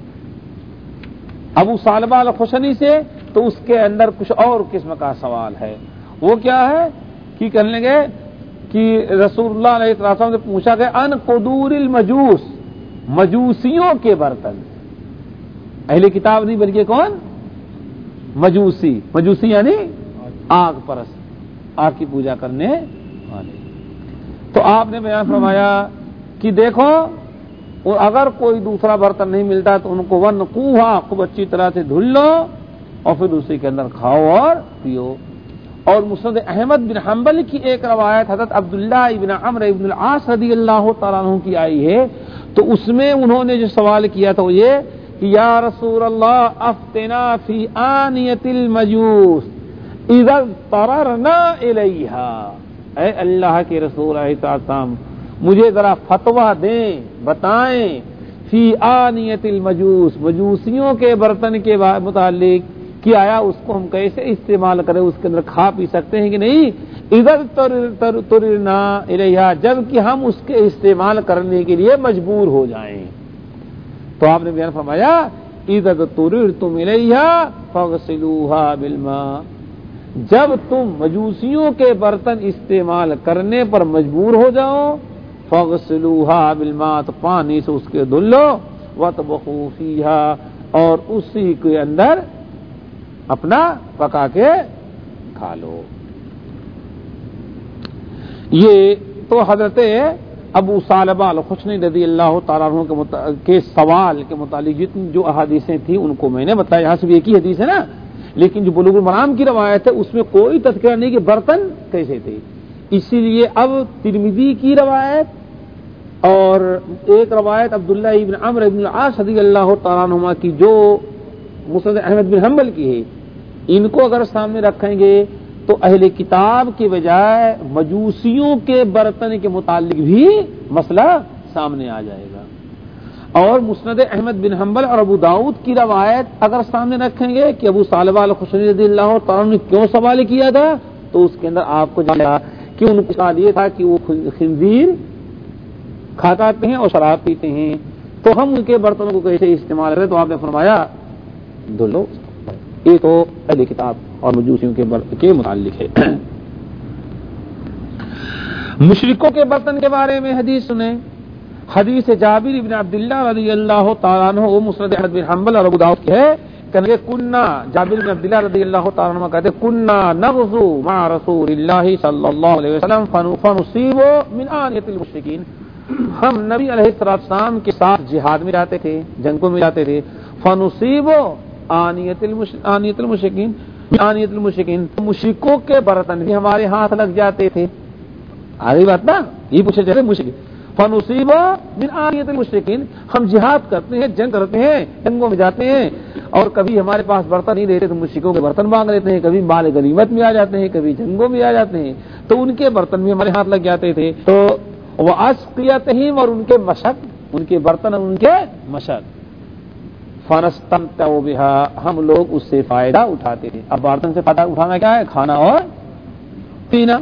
ابو ثعلبہ الخشنی سے، تو اس کے اندر کچھ اور قسم کا سوال ہے۔ وہ کیا ہے کہ کہنے لگے کہ رسول اللہ علیہ السلام سے پوچھا گیا ان قدور المجوس، مجوسیوں کے برتن، اہل کتاب نہیں بلکہ کون؟ مجوسی یعنی آگ پرست، آگ کی پوجا کرنے والے۔ تو آپ نے بیان فرمایا کہ دیکھو اگر کوئی دوسرا برتن نہیں ملتا تو ان کو ونقوہا، خوب اچھی طرح سے دھل لو اور پھر اسی کے اندر کھاؤ اور پیو۔ اور مسند احمد بن حنبل کی ایک روایت حضرت عبداللہ ابن عمرو ابن العاص رضی اللہ تعالیٰ عنہ کی آئی ہے، تو اس میں انہوں نے جو سوال کیا تھا وہ یہ کہ یا رسول اللہ افتنا فی آنیت المجوس اذا اضطررنا الیہا، اے اللہ کے رسول علیہ السلام مجھے ذرا فتویٰ دیں، بتائیں فی آنیت المجوس، مجوسیوں کے برتن کے متعلق کہ آیا اس کو ہم کیسے استعمال کریں، اس کے اندر کھا پی سکتے ہیں کہ نہیں، اذا اضطررنا الیہا، جب کہ ہم اس کے استعمال کرنے کے لیے مجبور ہو جائیں۔ تو آپ نے بیان فرمایا اذا اضطررتم الیہا فاغسلوها بالماء، جب تم مجوسیوں کے برتن استعمال کرنے پر مجبور ہو جاؤ فاغسلوها بالماء، تو پانی سے اس کے دھل لو، وطبخوا فیها، اور اسی کے اندر اپنا پکا کے کھا لو۔ یہ تو حضرت ابو ثعلبہ الخشنی رضی اللہ تعالیٰ عنہ کے سوال کے متعلق جتنی جو احادیثیں تھیں ان کو میں نے بتایا۔ یہاں سے بھی ایک ہی حدیث ہے نا، لیکن جو بلوغ المرام کی روایت ہے اس میں کوئی تذکرہ نہیں کہ برتن کیسے تھے، اسی لیے اب ترمذی کی روایت اور ایک روایت عبداللہ ابن عمرو ابن العاص رضی اللہ تعالیٰ عنہما کی جو مسند احمد بن حنبل کی ہے، ان کو اگر سامنے رکھیں گے تو اہل کتاب کے بجائے مجوسیوں کے برتن کے متعلق بھی مسئلہ سامنے آ جائے گا۔ اور مسند احمد بن حنبل اور ابو داؤد کی روایت اگر سامنے رکھیں گے کہ ابو ثعلبہ الخشنی رضی اللہ تعالیٰ نے کیوں سوال کیا تھا، تو اس کے اندر آپ کو جانا کہ ان کا یہ تھا کہ وہ خنزیر کھاتے ہیں اور شراب پیتے ہیں، تو ہم ان کے برتنوں کو کیسے استعمال کریں؟ تو آپ نے فرمایا دھلو۔ یہ تو اہل کتاب اور مجوسیوں کے متعلق ہے۔ مشرکوں کے برتن کے بارے میں حدیث سنیں، حدیث جابر بن عبداللہ رضی اللہ تعالیٰ عنہ، وہ مسند احمد بن حنبل اور ابو داؤد کی ہے، کہ کننا جابر بن عبداللہ رضی اللہ تعالیٰ عنہ کہتے کننا نغزو مع رسول اللہ صلی اللہ علیہ وسلم فنصیب من آنیۃ المشرکین، ہم نبی علیہ السلام کے ساتھ جہاد میں جاتے تھے، جنگوں میں جاتے تھے، فنصیب آنیۃ المشرکین، آنیۃ المشرکین، مشرکوں کے برتن بھی ہمارے ہاتھ لگ جاتے تھے۔ آگے بات نا، یہ پوچھے جاتے مشرک، فنصیب من آنیۃ المشرکین، ہم جہاد کرتے ہیں، جنگ کرتے ہیں، جنگوں میں جاتے ہیں، اور کبھی ہمارے پاس برتن نہیں رہتے تو مشرکوں کے برتن مانگ لیتے ہیں، کبھی مال غنیمت میں آ جاتے ہیں، کبھی جنگوں میں آ جاتے ہیں، تو ان کے برتن بھی ہمارے ہاتھ لگ جاتے تھے۔ تو وَأَسْقِيَتِهِمْ، اور ان کے مشق، ان کے برتن اور ان کے مشق، فَنَسْتَمْتَعُ بِهَا، ہم لوگ اس سے فائدہ اٹھاتے تھے۔ اب برتن سے فائدہ اٹھانا کیا ہے؟ کھانا اور پینا۔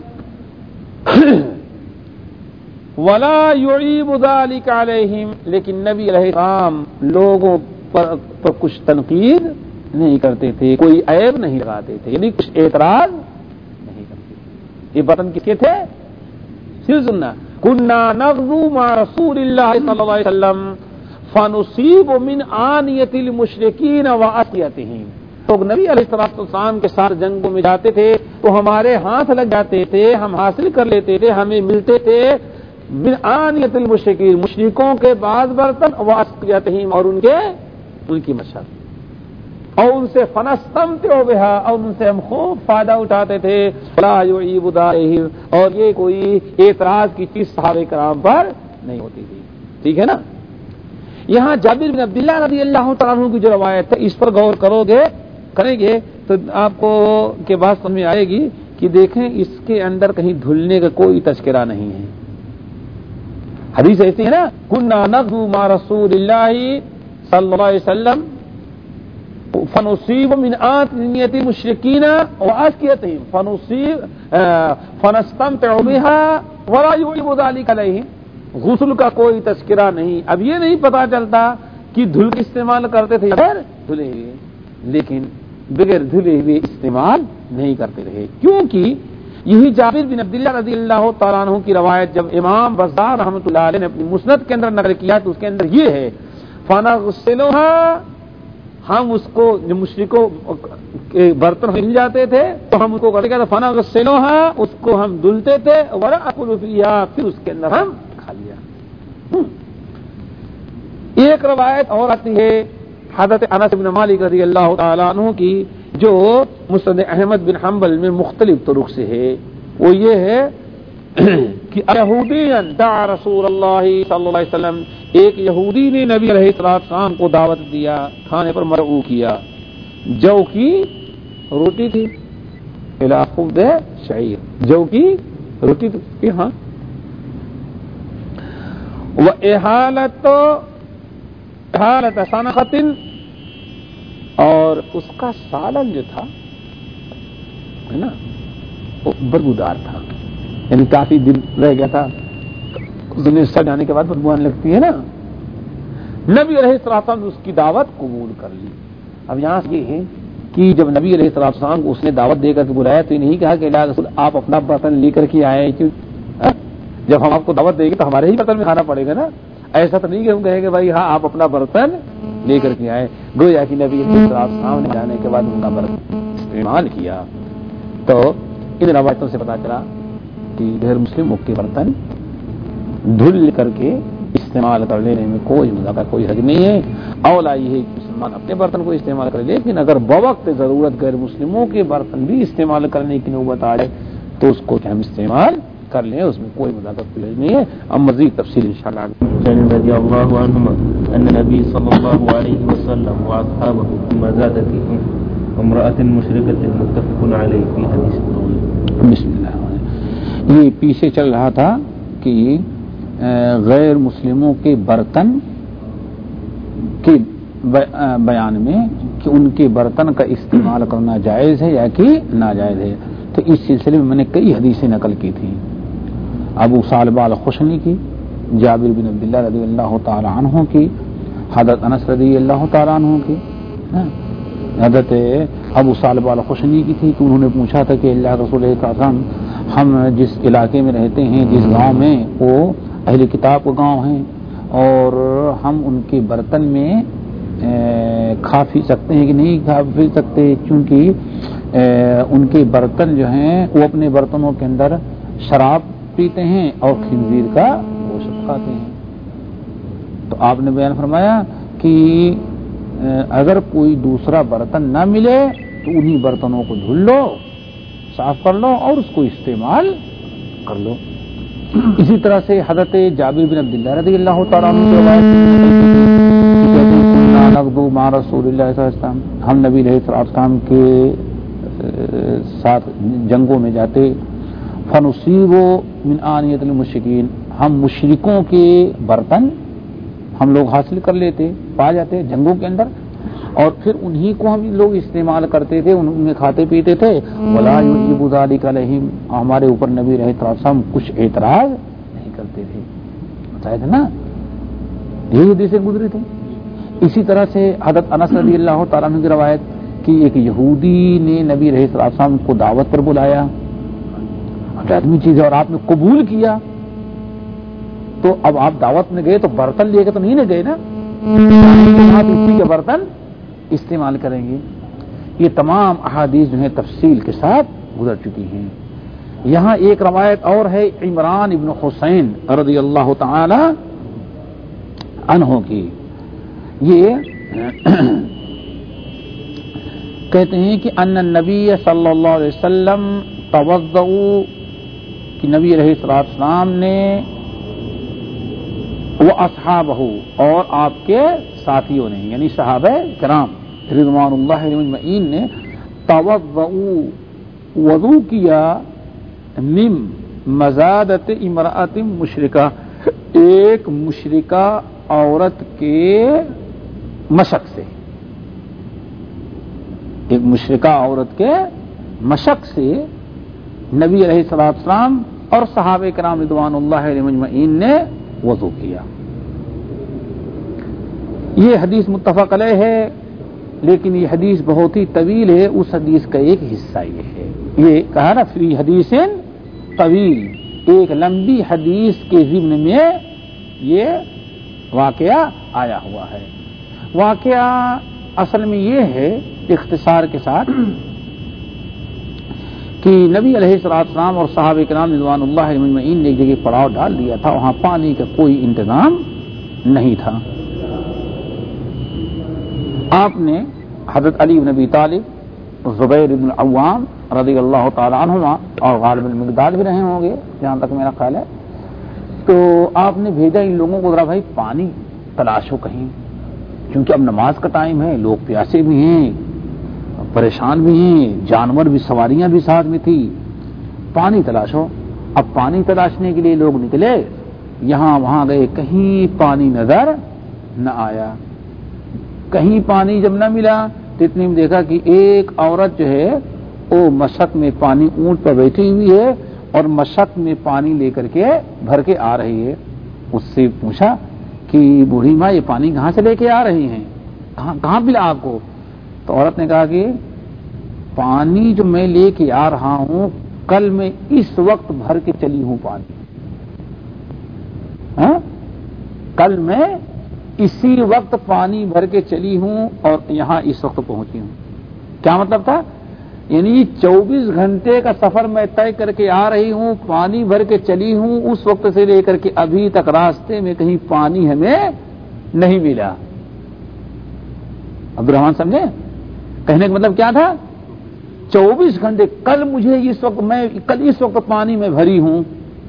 وَلَا يُعِيبُ ذَلِكَ عَلَيْهِمْ، لیکن نبی علیہ السلام لوگوں پر کچھ تنقید نہیں کرتے تھے، کوئی عیب نہیں لگاتے تھے، یعنی کچھ اعتراض نہیں کرتے تھے۔ یہ برتن کس کے تھے؟ صرف سننا، كُنَّا نَغْزُو مَعَ رَسُولِ اللَّهِ صلی اللہ علیہ وسلم فَنُصِيبُ مِنْ آنِيَةِ الْمُشْرِكِينَ وَأَسْقِيَتِهِمْ، تو نبی علیہ السلام کے ساتھ جنگوں میں جاتے تھے تو ہمارے ہاتھ لگ جاتے تھے، ہم حاصل کر لیتے تھے، ہمیں ملتے تھے من آنیۃ المشرکین، مشرکوں کے بعض برتن، وَأَسْقِيَتِهِمْ، اور ان کی مشق، اور ان سے فَنَسْتَمْتِعُ بِهَا، اور ان سے ہم خوب فائدہ اٹھاتے تھے۔ وَلَا يُعِيبُ ذَلِكَ، اور یہ کوئی اعتراض کی چیز صحابہ کرام پر نہیں ہوتی تھی۔ ٹھیک ہے نا؟ یہاں جابر بن عبداللہ رضی اللہ تعالیٰ عنہ کی جو روایت ہے اس پر غور کریں گے تو آپ کو کے بات سمجھ میں آئے گی کہ دیکھیں اس کے اندر کہیں دھلنے کا کوئی تذکرہ نہیں ہے۔ حدیث ایسی ہے نا، کنا نغزو مع رسول اللہ صلی اللہ علیہ وسلم فنصیب من آنیۃ المشرکین وآسقیتہم فنستمتع بها ولا يعيب ذلك علیہم، غسل کا کوئی تذکرہ نہیں۔ اب یہ نہیں پتا چلتا کہ دھل کے استعمال کرتے تھے بغیر دھلے ہوئے، لیکن بغیر دھلے ہوئے استعمال نہیں کرتے رہے، کیونکہ یہی جابر بن عبداللہ رضی اللہ تعالیٰ عنہ کی روایت جب امام بزار رحمۃ اللہ علیہ نے اپنی مسند کے اندر نقل کیا تو اس کے اندر یہ ہے فَنَغْسِلُهَا، ہم اس کو جو مشرکوں کے برتن مل جاتے تھے تو ہم اس کو کرتے تھے فَنَغْسِلُهَا، اس کو ہم دھلتے تھے، وَنَأْكُلُ فِيهَا، پھر اس کے اندر ہم کھا لیا۔ ایک روایت اور آتی ہے حضرت انس بن مالک رضی اللہ تعالیٰ عنہ کی جو مسند احمد بن حنبل میں مختلف طرق سے ہے، وہ یہ ہے کہ یہودیاً دعا رسول اللہ صلی اللہ علیہ وسلم، ایک یہودی نے نبی علیہ السلام کو دعوت دیا، کھانے پر مدعو کیا، جو کی روٹی تھی، الی خبز شعیر، جو کی روٹی تھی، ہاں، وإحالت سنخت، اور اس کا سالن جو تھا ہے نا وہ بدبودار تھا، یعنی کافی دن رہ گیا تھا، دن سڑ جانے کے بعد بدبو آنے لگتی ہے نا۔ نبی علیہ السلام نے اس کی دعوت قبول کر لی۔ اب یہاں سے یہ ہے کہ جب نبی علیہ السلام کو اس نے دعوت دے کر کے بلایا تو نہیں کہا کہ اللہ رسول آپ اپنا برتن لے کر کے آئے، جب ہم آپ کو دعوت دیں گے تو ہمارے ہی برتن میں کھانا پڑے گا نا. ایسا تو نہیں کہ ہم کہیں گے بھائی ہاں آپ اپنا برتن لے کر کے آئے. گویا کہ نبی علیہ السلام نے جانے کے بعد ان کا برتن استعمال کیا. تو ان روایتوں سے پتا چلا کہ غیر مسلموں کے برتن دھل کر کے استعمال کر لینے میں کوئی مذاکرہ کوئی حرج نہیں ہے. اولا یہ ہے کہ مسلمان اپنے برتن کو استعمال کرے، لیکن اگر بوقت ضرورت غیر مسلموں کے برتن بھی استعمال کرنے کی نوبت آ جائے تو اس کو ہم استعمال کر لیں، اس میں کوئی مذاکرہ کوئی حرج نہیں ہے. اب مزید تفصیل انشاءاللہ رضی اللہ عنہما ان نبی صلی اللہ علیہ وسلم واصحابہ فيما زاد فيه امرأة مشركة متفق علیہ فی حدیث طویل. بسم اللہ. یہ پیچھے چل رہا تھا کہ غیر مسلموں کے برتن کے بیان میں کہ ان کے برتن کا استعمال کرنا جائز ہے یا کہ ناجائز ہے. تو اس سلسلے میں نے کئی حدیثیں نقل کی تھیں. ابو ثعلبہ الخشنی کی، جابر بن عبداللہ رضی اللہ تعالی عنہ کی، حضرت انس رضی اللہ تعالی عنہ کی. حضرت ابو ثعلبہ الخشنی کی تھی کہ انہوں نے پوچھا تھا کہ اللہ رسول اکرم ہم جس علاقے میں رہتے ہیں، جس گاؤں میں، وہ اہل کتاب کا گاؤں ہے اور ہم ان کے برتن میں کھا پی سکتے ہیں کہ نہیں کھا پی سکتے، چونکہ ان کے برتن جو ہیں وہ اپنے برتنوں کے اندر شراب پیتے ہیں اور خنزیر کا گوشت کھاتے ہیں. تو آپ نے بیان فرمایا کہ اگر کوئی دوسرا برتن نہ ملے تو انہی برتنوں کو دھل لو، صاف کر لو اور اس کو استعمال کر لو. اسی طرح سے حضرت جابر بن عبداللہ رضی اللہ تعالیٰ عنہ کی روایت نغدو مع رسول اللہ صلی اللہ علیہ وسلم، ہم نبی علیہ السلام کے ساتھ جنگوں میں جاتے. فنصیب من آنیۃ المشرکین، ہم مشرکوں کے برتن ہم لوگ حاصل کر لیتے، پا جاتے جنگوں کے اندر، اور پھر انہی کو ہم لوگ استعمال کرتے تھے، ان میں کھاتے پیتے تھے. ولا یجب ذلک علیہم، ہمارے اوپر نبی رہے تو کچھ اعتراض نہیں کرتے تھے. بتایا تھا نا، یہی حدیثیں گزری تھی. اسی طرح سے حضرت انس رضی اللہ تعالیٰ عنہ کی روایت کہ ایک یہودی نے نبی رہے السلام کو دعوت پر بلایا، آدمی چیز ہے، اور آپ نے قبول کیا. تو اب آپ دعوت میں گئے تو برتن لے کے تو نہیں گئے نا، اسی کے برتن استعمال کریں گے. یہ تمام احادیث جو ہیں تفصیل کے ساتھ گزر چکی ہیں. یہاں ایک روایت اور ہے عمران ابن حسین رضی اللہ تعالی عنہ کی. یہ کہتے ہیں کہ ان النبی صلی اللہ علیہ وسلم توضؤ، کہ نبی علیہ السلام نے واصحابہ، اور آپ کے ساتھیوں نے یعنی صحابہ کرام رضوان اللہ علیہم اجمعین نے توضؤ، وضو کیا، من مزادت امرأۃ مشرکہ، ایک مشرکہ عورت کے مشق سے، ایک مشرکہ عورت کے مشق سے نبی علیہ السلام اور صحابہ کرام رضوان اللہ علیہم اجمعین نے وضو کیا. یہ حدیث متفق علیہ ہے، لیکن یہ حدیث بہت ہی طویل ہے. اس حدیث کا ایک حصہ یہ ہے، یہ کہا نا فی حدیث طویل، ایک لمبی حدیث کے ضمن میں یہ واقعہ آیا ہوا ہے. واقعہ اصل میں یہ ہے اختصار کے ساتھ کہ نبی علیہ السلام اور صحابہ کرام رضوان اللہ علیہم اجمعین نے ایک جگہ پڑاؤ ڈال دیا تھا، وہاں پانی کا کوئی انتظام نہیں تھا. آپ نے حضرت علی بن ابی طالب، زبیر بن العوام رضی اللہ تعالی عنہما، اور غالب المقداد بھی رہے ہوں گے جہاں تک میرا خیال ہے، تو آپ نے بھیجا ان لوگوں کو ذرا بھائی پانی تلاشو کہیں، کیونکہ اب نماز کا ٹائم ہے، لوگ پیاسے بھی ہیں، پریشان بھی ہیں، جانور بھی، سواریاں بھی ساتھ میں تھی، پانی تلاشو. اب پانی تلاشنے کے لیے لوگ نکلے، یہاں وہاں گئے، کہیں پانی نظر نہ آیا. کہیں پانی جب نہ ملا تو اتنے میں دیکھا کہ ایک عورت جو ہے وہ مشق میں پانی اونٹ پر بیٹھی ہوئی ہے اور مشق میں پانی لے کر کے بھر کے آ رہی ہے. اس سے پوچھا کہ بوڑھی ماں یہ پانی کہاں سے لے کے آ رہی ہیں، کہاں ملا آپ کو؟ تو عورت نے کہا کہ پانی جو میں لے کے آ رہا ہوں کل میں اس وقت بھر کے چلی ہوں پانی، ہاں کل میں اسی وقت پانی بھر کے چلی ہوں اور یہاں اس وقت پہنچی ہوں. کیا مطلب تھا؟ یعنی 24 گھنٹے کا سفر میں طے کر کے آ رہی ہوں، پانی بھر کے چلی ہوں، اس وقت سے لے کر کے ابھی تک راستے میں کہیں پانی ہمیں نہیں ملا. عبدالرحمان سمجھے کہنے کا مطلب کیا تھا؟ 24 گھنٹے کل مجھے کل اس وقت پانی میں بھری ہوں.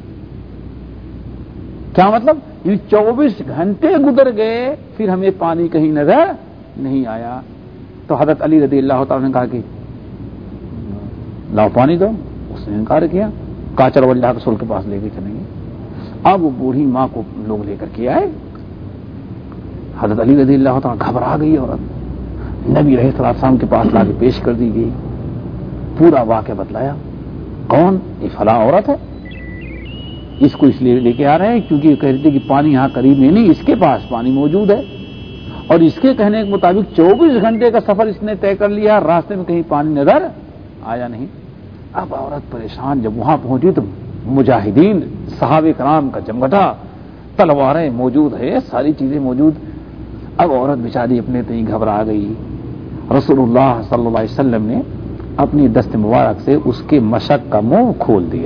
کیا مطلب؟ یہ 24 گھنٹے گزر گئے پھر ہمیں پانی کہیں نظر نہیں آیا. تو حضرت علی رضی اللہ تعالیٰ نے کہا کہ لاؤ پانی دو. اس نے انکار کیا، کہا چلو اللہ کے رسول کے پاس لے کے چلیں گے. اب وہ بوڑھی ماں کو لوگ لے کر کے آئے. حضرت علی رضی اللہ تعالیٰ گھبرا گئی عورت، نبی علیہ السلام کے پاس لا کے پیش کر دی گئی. پورا واقعہ بتلایا. کون؟ یہ فلاں عورت ہے، اس کو اس لیے لے کے آ رہے ہیں کیونکہ یہ کہتے کہ پانی یہاں قریب میں نہیں، اس کے پاس پانی موجود ہے، اور اس کے کہنے کے مطابق 24 گھنٹے کا سفر اس نے طے کر لیا، راستے میں کہیں پانی نظر آیا نہیں. اب عورت پریشان. جب وہاں پہنچی تو مجاہدین صحابہ کرام کا جمگٹا، تلواریں موجود ہے، ساری چیزیں موجود. اب عورت بیچاری اپنے تئیں گھبرا گئی. رسول اللہ صلی اللہ علیہ وسلم نے اپنی دست مبارک سے اس کے مشک کا منہ کھول دیا،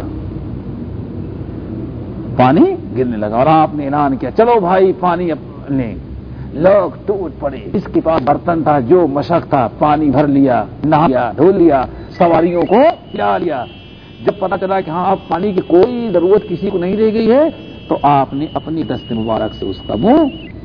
پانی گرنے لگا، اور آپ نے اعلان کیا چلو بھائی پانی اپنے. لوگ ٹوٹ پڑے. اس کے پاس برتن تھا، جو مشک تھا پانی بھر لیا، نہا لیا، دھو لیا، سواریوں کو پلا لیا. جب پتا چلا کہ ہاں اب پانی کی کوئی ضرورت کسی کو نہیں رہ گئی ہے تو آپ نے اپنی دست مبارک سے اس کا منہ،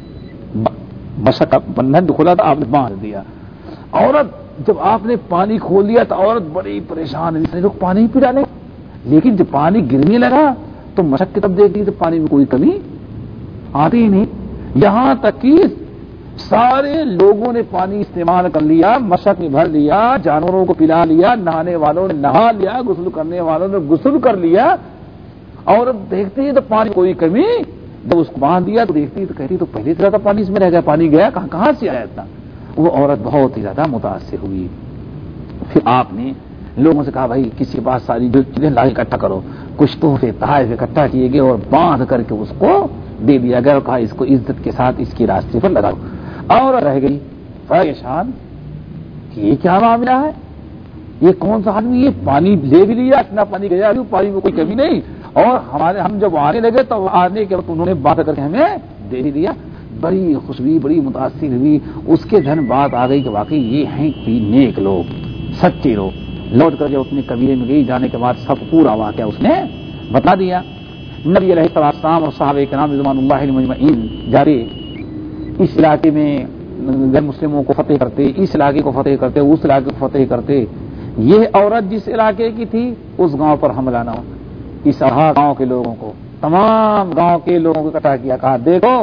مشک کا بندھن کھولا تھا، آپ نے باندھ دیا. عورت جب آپ نے پانی کھول دیا تو عورت بڑی پریشان ہے، لوگ پانی پی ڈالے. لیکن جب پانی گرنے لگا تو مشک کی طرف دیکھی تو پانی میں کوئی کمی آتی ہی نہیں. یہاں تک کہ سارے لوگوں نے پانی استعمال کر لیا، مشک میں بھر لیا، جانوروں کو پلا لیا، نہانے والوں نے نہا لیا، غسل کرنے والوں نے غسل کر لیا. عورت دیکھتی ہے تو پانی کوئی کمی. جب اس کو باندھ دیا تو دیکھتی تو کہتی تو پہلے سے زیادہ پانی اس میں رہ گیا، پانی گیا کہاں سے آیا اتنا. وہ عورت بہت ہی زیادہ متاثر ہوئی. پھر آپ نے لوگوں سے کہا بھائی کسی کے پاس ساری جو چیزیں لا اکٹھا کرو. کچھ تحفے تحائف اکٹھا کیے گئے اور باندھ کر کے اس کو دے دیا گیا اور کہا اس کو عزت کے ساتھ اس کی راستے پر لگاؤ. اور رہ گئی پریشان کہ یہ کیا معاملہ ہے، یہ کون سا آدمی، یہ پانی لے بھی لیا، اتنا پانی گیا، پانی میں کوئی کمی نہیں، اور ہم جب آنے لگے تو آنے کے وقت انہوں نے بات کر کے ہمیں دے ہی دیا. بڑی خوشبی، بڑی متاثر ہوئی. اس کے دھن بات آ گئی کہ واقعی یہ ہیں کوئی نیک لوگ، سچے لوگ. لوٹ کر جب اپنے قبیلے میں گئی، جانے کے بعد سب پورا واقعہ اس نے بتا دیا. نبی علیہ السلام اور صحابہ کرام رضوان اللہ علیہم اجمعین جاری اس علاقے میں غیر مسلموں کو فتح کرتے، اس علاقے کو فتح کرتے، اس علاقے کو فتح کرتے. یہ عورت جس علاقے کی تھی اس گاؤں پر حملہ نہ ہو. اس گاؤں کے لوگوں کو، تمام گاؤں کے لوگوں کو اکٹھا کیا، کہا دیکھو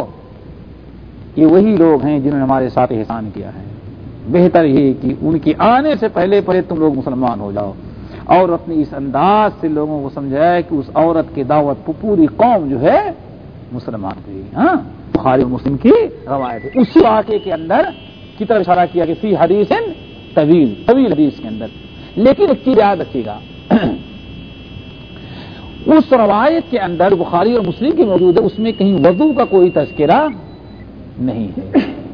یہ وہی لوگ ہیں جنہوں نے ہمارے ساتھ احسان کیا ہے. بہتر یہ کہ ان کے آنے سے پہلے تم لوگ مسلمان ہو جاؤ. اور اپنے اس انداز سے لوگوں کو سمجھایا کہ اس عورت کی دعوت پر پوری قوم جو ہے مسلمان ہوئی. ہاں بخاری اور مسلم کی روایت ہے. اسی واقعے کے اندر کی طرف اشارہ کیا کہ فی حدیث طویل حدیث کے اندر. لیکن ایک چیز یاد رکھیے گا، اس روایت کے اندر بخاری اور مسلم کی موجود ہے، اس میں کہیں وضو کا کوئی تذکرہ نہیں ہے.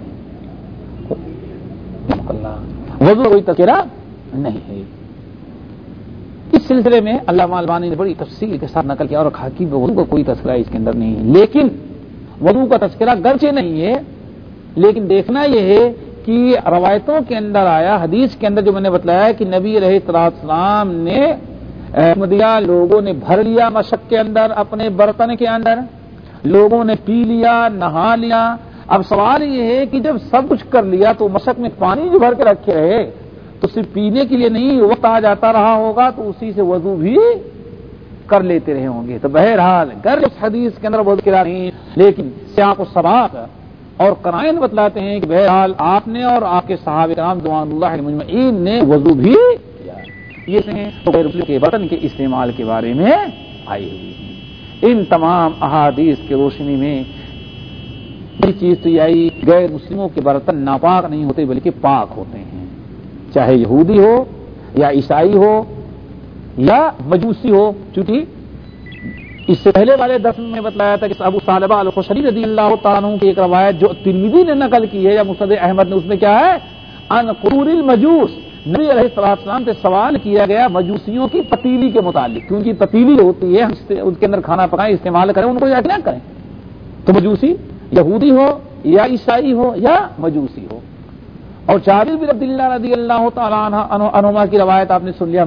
وضو کا کوئی تذکرہ نہیں ہے. اس سلسلے میں علامہ البانی نے بڑی تفصیل کے ساتھ نقل کیا اور کہا کہ وضو کا کوئی تذکرہ اس کے اندر نہیں ہے. لیکن وضو کا تذکرہ گرچہ نہیں ہے، لیکن دیکھنا یہ ہے کہ روایتوں کے اندر آیا، حدیث کے اندر جو میں نے بتلایا کہ نبی علیہ السلام نے دیا، لوگوں نے بھر لیا مشک کے اندر، اپنے برتن کے اندر لوگوں نے پی لیا، نہا لیا. اب سوال یہ ہے کہ جب سب کچھ کر لیا تو مشک میں پانی جو بھر کے رکھے رہے تو صرف پینے کے لیے نہیں، وقت آ جاتا رہا ہوگا تو اسی سے وضو بھی کر لیتے رہے ہوں گے. تو بہرحال گر اس حدیث کے اندر وضو کرا نہیں، لیکن سیاق و سباق اور قرائن بتلاتے ہیں کہ بہرحال آپ نے اور آپ کے صحابہ کرام رضوان اللہ علیہم اجمعین نے وضو بھی کیا. یہ غیر مسلم کے برتن کے استعمال کے بارے میں آئی ہوئی ہیں. ان تمام احادیث کی روشنی میں یہ چیز تو آئی غیر مسلموں کے برتن ناپاک نہیں ہوتے بلکہ پاک ہوتے ہیں. چاہے یہودی ہو، یا عیسائی ہو یا مجوسی ہو. چونکہ اس سے پہلے والے درس میں بتلایا تھا کہ ابو ثعلبہ الخشنی رضی اللہ تعالیٰ عنہ کی ایک روایت جو ترمذی نے نقل کی ہے یا مسند احمد نے، اس میں کیا ہے، ان قرور المجوس، نبی علیہ السلام سے سوال کیا گیا مجوسیوں کی پتیلی کے متعلق، کیونکہ پتیلی ہوتی ہے ان کے اندر کھانا پکائیں استعمال کریں، ان کو یا نہ کریں. تو مجوسی یہودی ہو یا عیسائی ہو یا مجوسی ہو. اور جابر بن عبداللہ رضی اللہ تعالیٰ عنہما کی روایت آپ نے سن لیا،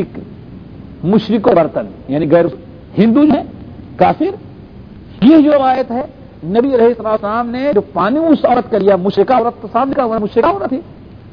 مشرک و برتن یعنی غیر ہندو جو ہے کافر. یہ جو روایت ہے نبی علیہ السلام نے جو پانی اس عورت کا لیا، مشرکہ عورت، تو سامنے کا مشرکہ عورت تھی.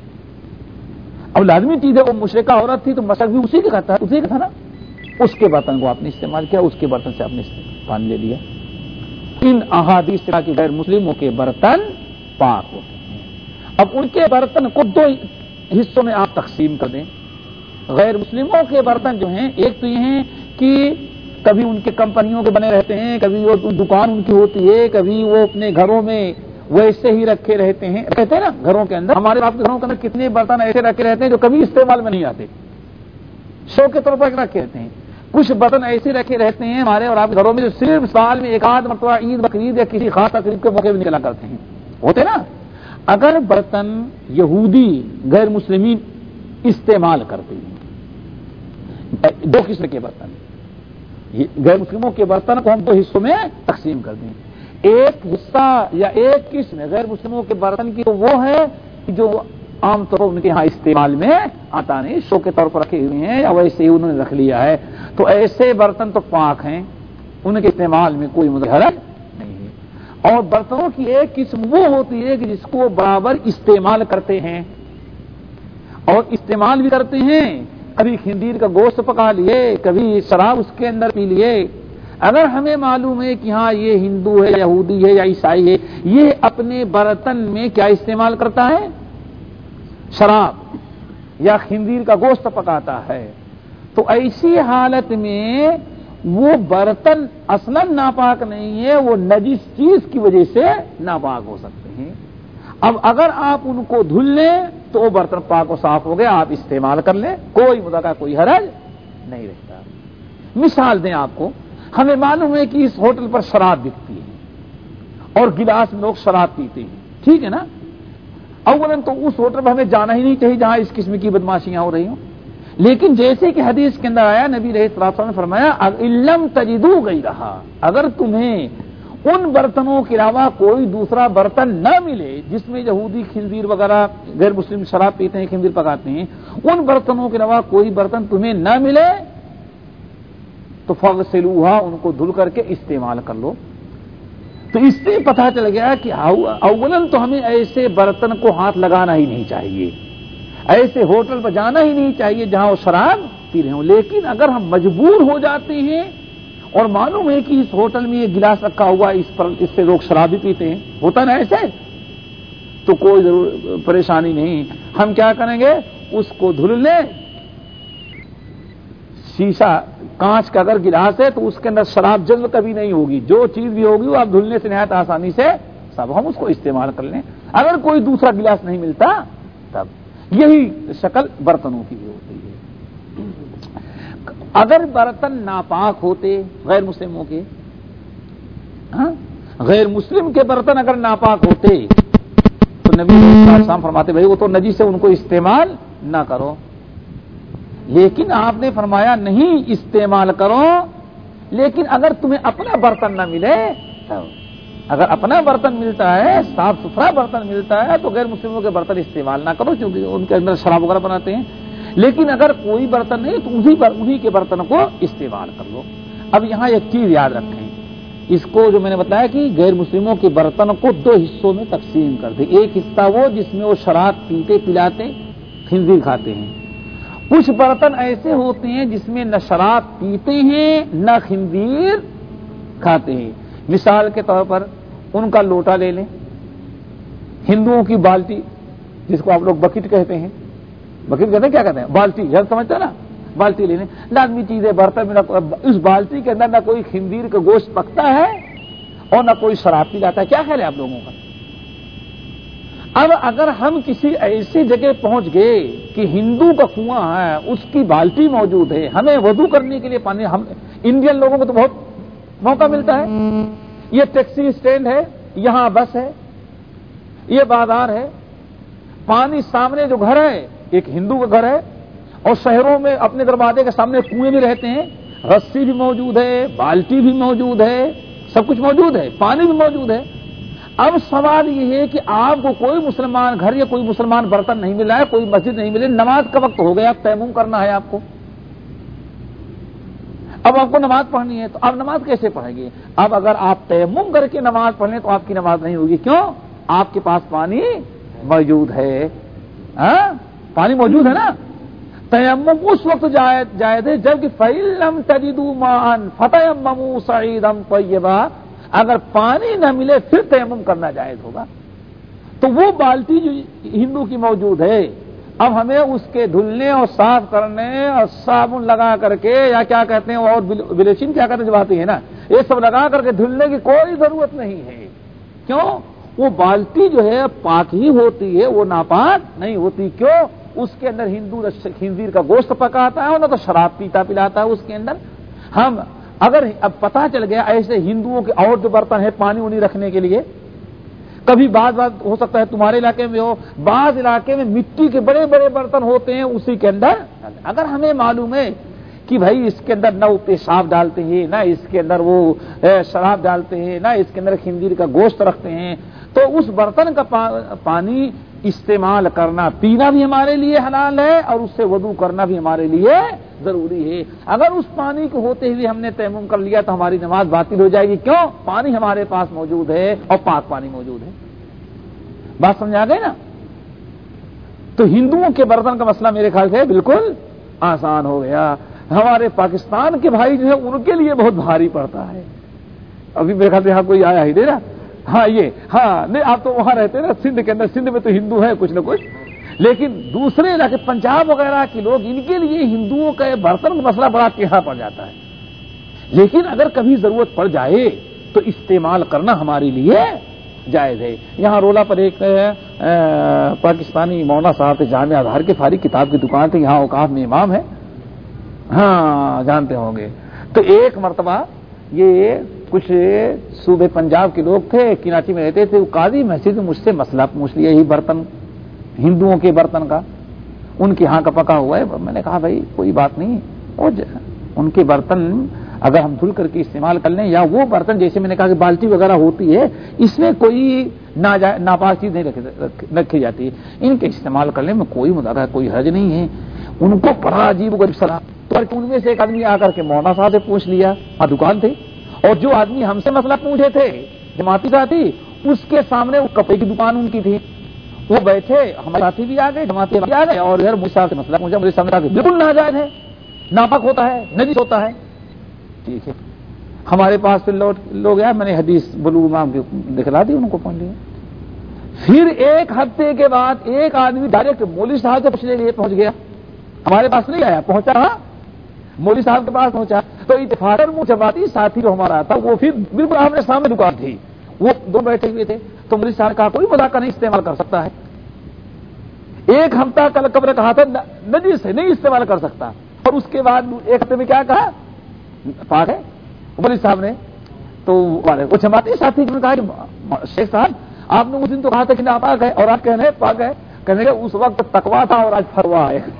اب لازمی چیز ہے وہ مشرکہ عورت تھی تو مشرق بھی اسی کا تھا نا. اس کے برتن کو آپ نے استعمال کیا، اس کے برتن سے آپ نے پانی لے لیا. ان احادیث سے کہ غیر مسلموں کے برتن پاک ہوتے ہیں. اب ان کے برتن کو دو حصوں میں آپ تقسیم کر دیں. غیر مسلموں کے برتن جو ہیں، ایک تو یہ ہیں کہ کبھی ان کے کمپنیوں کے بنے رہتے ہیں، کبھی وہ دکان ان کی ہوتی ہے، کبھی وہ اپنے گھروں میں ویسے ہی رکھے رہتے ہیں نا گھروں کے اندر. ہمارے آپ کے گھروں کے اندر کتنے برتن ایسے رکھے رہتے ہیں جو کبھی استعمال میں نہیں آتے، شو کے طور پر رکھے رہتے ہیں. کچھ برتن ایسے رکھے رہتے ہیں ہمارے اور آپ کے گھروں میں جو صرف سال میں ایک آدھ مرتبہ عید بقرعید یا کسی خاص تقریب کے موقع بھی نکلا کرتے ہیں، ہوتے نا. اگر برتن یہودی غیر مسلمین استعمال کرتے ہیں، دو قسم کے برتن، غیر مسلموں کے برتن کو ہم دو حصوں میں تقسیم کر دیں. ایک حصہ یا ایک قسم غیر مسلموں کے برتن کی تو وہ ہے جو عام طور پر ان کے ہاں استعمال میں آتا نہیں، شو کے طور پر رکھے ہوئے ہیں یا ویسے ہی انہوں نے رکھ لیا ہے. تو ایسے برتن تو پاک ہیں، ان کے استعمال میں کوئی حرج نہیں ہے. اور برتنوں کی ایک قسم وہ ہوتی ہے کہ جس کو برابر استعمال کرتے ہیں، اور استعمال بھی کرتے ہیں. کبھی خنزیر کا گوشت پکا لیے، کبھی شراب اس کے اندر پی لیے. اگر ہمیں معلوم ہے کہ ہاں یہ ہندو ہے، یہودی ہے یا عیسائی ہے، یہ اپنے برتن میں کیا استعمال کرتا ہے، شراب یا خنزیر کا گوشت پکاتا ہے، تو ایسی حالت میں وہ برتن اصلاً ناپاک نہیں ہے، وہ نجس چیز کی وجہ سے ناپاک ہو سکتے ہیں. اب اگر آپ ان کو دھل لیں تو وہ برتن پاک و صاف ہو گیا، آپ استعمال کر لیں، کوئی مدعا کوئی حرج نہیں رہتا. مثال دیں آپ کو، ہمیں معلوم ہے کہ اس ہوٹل پر شراب بکتی ہے اور گلاس میں لوگ شراب پیتے ہیں، ٹھیک ہے نا. اولاً تو اس ہوٹل پر ہمیں جانا ہی نہیں چاہیے جہاں اس قسم کی بدماشیاں ہو رہی ہوں. لیکن جیسے کہ حدیث کے اندر آیا، نبی علیہ الصلوۃ والسلام نے فرمایا علم تجدو غیرہا، اگر تمہیں ان برتنوں کے علاوہ کوئی دوسرا برتن نہ ملے جس میں یہودی خنزیر وغیرہ غیر مسلم شراب پیتے ہیں، خنزیر پکاتے ہیں، ان برتنوں کے علاوہ کوئی برتن تمہیں نہ ملے تو فغسلوہا، ان کو دھل کر کے استعمال کر لو. تو اس سے پتہ چل گیا کہ اولاً تو ہمیں ایسے برتن کو ہاتھ لگانا ہی نہیں چاہیے، ایسے ہوٹل پر جانا ہی نہیں چاہیے جہاں وہ شراب پی رہے ہوں. لیکن اگر ہم مجبور ہو جاتے ہیں اور معلوم ہے کہ اس ہوٹل میں یہ گلاس رکھا ہوا اس سے لوگ شراب بھی پیتے ہیں، ہوتا نا ایسے، تو کوئی پریشانی نہیں. ہم کیا کریں گے، اس کو دھل لیں. شیشہ کانچ کا اگر گلاس ہے تو اس کے اندر شراب جذب کبھی نہیں ہوگی، جو چیز بھی ہوگی وہ آپ دھلنے سے نہایت آسانی سے سب ہم اس کو استعمال کر لیں. اگر کوئی دوسرا گلاس نہیں ملتا تب یہی شکل برتنوں کی بھی ہوتی ہے. اگر برتن ناپاک ہوتے غیر مسلموں کے، غیر مسلم کے برتن اگر ناپاک ہوتے تو نبی صلی اللہ علیہ وسلم فرماتے بھائی وہ تو نجس ہے، ان کو استعمال نہ کرو. لیکن آپ نے فرمایا نہیں استعمال کرو، لیکن اگر تمہیں اپنا برتن نہ ملے، اگر اپنا برتن ملتا ہے، صاف ستھرا برتن ملتا ہے تو غیر مسلموں کے برتن استعمال نہ کرو کیونکہ ان کے اندر شراب وغیرہ بناتے ہیں. لیکن اگر کوئی برتن نہیں تو انہی کے برتن کو استعمال کر لو. اب یہاں ایک چیز یاد رکھیں، اس کو جو میں نے بتایا کہ غیر مسلموں کے برتن کو دو حصوں میں تقسیم کر دیں. ایک حصہ وہ جس میں وہ شراب پیتے پلاتے خنزیر کھاتے ہیں. کچھ برتن ایسے ہوتے ہیں جس میں نہ شراب پیتے ہیں نہ خنزیر کھاتے ہیں. مثال کے طور پر ان کا لوٹا لے لیں، ہندوؤں کی بالٹی جس کو آپ لوگ بکٹ کہتے ہیں، بکٹ کہتے ہیں، کیا کہتے ہیں، بالٹی، یاد سمجھتے ہیں نا، بالٹی لے لیں. لازمی چیز ہے برتن میں اس بالٹی کے اندر نہ کوئی خنزیر کا گوشت پکتا ہے اور نہ کوئی شراب پی جاتا ہے. کیا خیال ہے آپ لوگوں کا؟ اب اگر ہم کسی ایسی جگہ پہنچ گئے کہ ہندو کا کنواں ہے، اس کی بالٹی موجود ہے، ہمیں وضو کرنے کے لیے پانی، ہم انڈین لوگوں کو تو بہت موقع ملتا ہے، یہ ٹیکسی اسٹینڈ ہے، یہاں بس ہے، یہ بازار ہے، پانی سامنے جو گھر ہے ایک ہندو کا گھر ہے، اور شہروں میں اپنے دروازے کے سامنے کنویں بھی رہتے ہیں، رسی بھی موجود ہے، بالٹی بھی موجود ہے، سب کچھ موجود ہے، پانی بھی موجود ہے۔ اب سوال یہ ہے کہ آپ کو کوئی مسلمان گھر یا کوئی مسلمان برتن نہیں ملا ہے، کوئی مسجد نہیں ملی، نماز کا وقت ہو گیا، تیمم کرنا ہے آپ کو، اب آپ کو نماز پڑھنی ہے، تو آپ نماز کیسے پڑھیں گے؟ اب اگر آپ تیمم کر کے نماز پڑھ لیں تو آپ کی نماز نہیں ہوگی، کیوں؟ آپ کے پاس پانی موجود ہے، پانی موجود ہے نا۔ تیمم اس وقت جائز ہے جبکہ فَإِن لَّمْ تَجِدُوا مَاءً فَتَيَمَّمُوا صَعِيدًا طَيِّبًا، اگر پانی نہ ملے پھر تیمم کرنا جائز ہوگا۔ تو وہ بالٹی جو ہندو کی موجود ہے، اب ہمیں اس کے دھلنے اور صاف کرنے اور صابن لگا کر کے، یا کیا کہتے ہیں اور بلیچنگ کیا کہتے ہیں جب آتی ہے نا، یہ سب لگا کر کے دھلنے کی کوئی ضرورت نہیں ہے، کیوں؟ وہ بالٹی جو ہے پاک ہی ہوتی ہے، وہ ناپاک نہیں ہوتی، کیوں؟ اس کے اندر ہندو خنزیر کا گوشت پکاتا ہے، نہ تو شراب پیتا پلاتا ہے اس کے اندر۔ ہم اگر اب پتہ چل گیا ایسے ہندوؤں کے اور جو برتن ہے پانی وانی رکھنے کے لیے، کبھی بعض ہو سکتا ہے تمہارے علاقے میں ہو، بعض علاقے میں مٹی کے بڑے بڑے برتن ہوتے ہیں اسی کے اندر، اگر ہمیں معلوم ہے کہ بھائی اس کے اندر نہ وہ پیشاب ڈالتے ہیں، نہ اس کے اندر وہ شراب ڈالتے ہیں، نہ اس کے اندر خنزیر کا گوشت رکھتے ہیں، تو اس برتن کا پانی استعمال کرنا، پینا بھی ہمارے لیے حلال ہے، اور اس سے وضو کرنا بھی ہمارے لیے ضروری ہے۔ اگر اس پانی کو ہوتے ہوئے ہم نے تیمم کر لیا تو ہماری نماز باطل ہو جائے گی، کیوں؟ پانی ہمارے پاس موجود ہے اور پاک پانی موجود ہے۔ بات سمجھا گئے نا؟ تو ہندوؤں کے برتن کا مسئلہ میرے خیال سے بالکل آسان ہو گیا۔ ہمارے پاکستان کے بھائی جو ہے ان کے لیے بہت بھاری پڑتا ہے۔ ابھی میرے خیال سے یہاں کوئی آیا ہی نہیں نا، نہیں آپ تو وہاں رہتے ہیں نا سندھ کے اندر، سندھ میں تو ہندو ہے کچھ نہ کچھ، لیکن دوسرے علاقے پنجاب وغیرہ کے لوگ، ان کے لیے ہندوؤں کا برتن کا مسئلہ بڑا ٹیڑھا پڑ جاتا ہے، لیکن اگر کبھی ضرورت پڑ جائے تو استعمال کرنا ہمارے لیے جائز ہے۔ یہاں رولا پر ایک پاکستانی مولانا صاحب تھے، جامعہ ازہر کے فارغ، کتاب کی دکان تھی، یہاں اوقاف میں امام ہے، جانتے ہوں گے۔ تو ایک مرتبہ یہ کچھ صوبے پنجاب کے لوگ تھے، کراچی میں رہتے تھے، وہ قاضی مسجد میں مجھ سے مسئلہ پوچھ لیا، یہی برتن ہندوؤں کے برتن کا، ان کے ہاں کا پکا ہوا ہے۔ میں نے کہا بھائی کوئی بات نہیں، اور ان کے برتن اگر ہم دھل کر کے استعمال کر لیں، یا وہ برتن جیسے میں نے کہا کہ بالٹی وغیرہ ہوتی ہے، اس میں کوئی ناپاک چیز نہیں رکھی جاتی، ان کے استعمال کرنے میں کوئی مدارہ، کوئی حرج نہیں ہے۔ ان کو بڑا عجیب و غریب صلاح، تو ان میں سے ایک آدمی آ کر کے مولانا صاحب سے پوچھ لیا، دکان تھی، اور جو آدمی ہم سے مسئلہ پوچھے تھے جماعتی ساتھی، اس کے سامنے وہ کپڑے کی دکان ان کی تھی، وہ بیٹھے، ہمارے ساتھی بھی آ گئے، جماعتی بھی آ گئے، اور ادھر مجھ صاحب سے مسئلہ پوچھا، مجھے سامنے کہا کہ بالکل ناجائز ہے، ناپاک ہوتا ہے، نجس ہوتا ہے۔ ٹھیک ہے، ہمارے پاس پھر لوگ آئے، میں نے حدیث بلوغ مام کی دکھلا دی، ان کو پڑھ لیا۔ پھر ایک ہفتے کے بعد ایک آدمی ڈائریکٹ مولوی صاحب سے پوچھنے کے لیے پہنچ گیا، ہمارے پاس نہیں آیا، پہنچا مولوی صاحب کے پاس پہنچا، تو اتفاقاً وہ جماعتی ساتھی جو ہمارا تھا وہ پھر بالکل آمنے سامنے دکان تھی، وہ دو بیٹھے ہوئے تھے، تو مولوی صاحب نے کہا کوئی مذاکرہ نہیں استعمال کر سکتا ہے، ایک ہفتہ کل قبر کہا تھا نجس ہے، نہیں استعمال کر سکتا، اور اس کے بعد ایک ہفتے میں کیا کہا پاک ہے مولوی صاحب نے۔ تو وہ جماعتی ساتھی نے کہا کہ شیخ صاحب آپ نے اس دن تو کہا تھا کہ ناپاک ہے، اور آپ کہہ رہے ہیں پاک ہے، کہنے کہ اس وقت تقویٰ تھا اور آج فروا ہے۔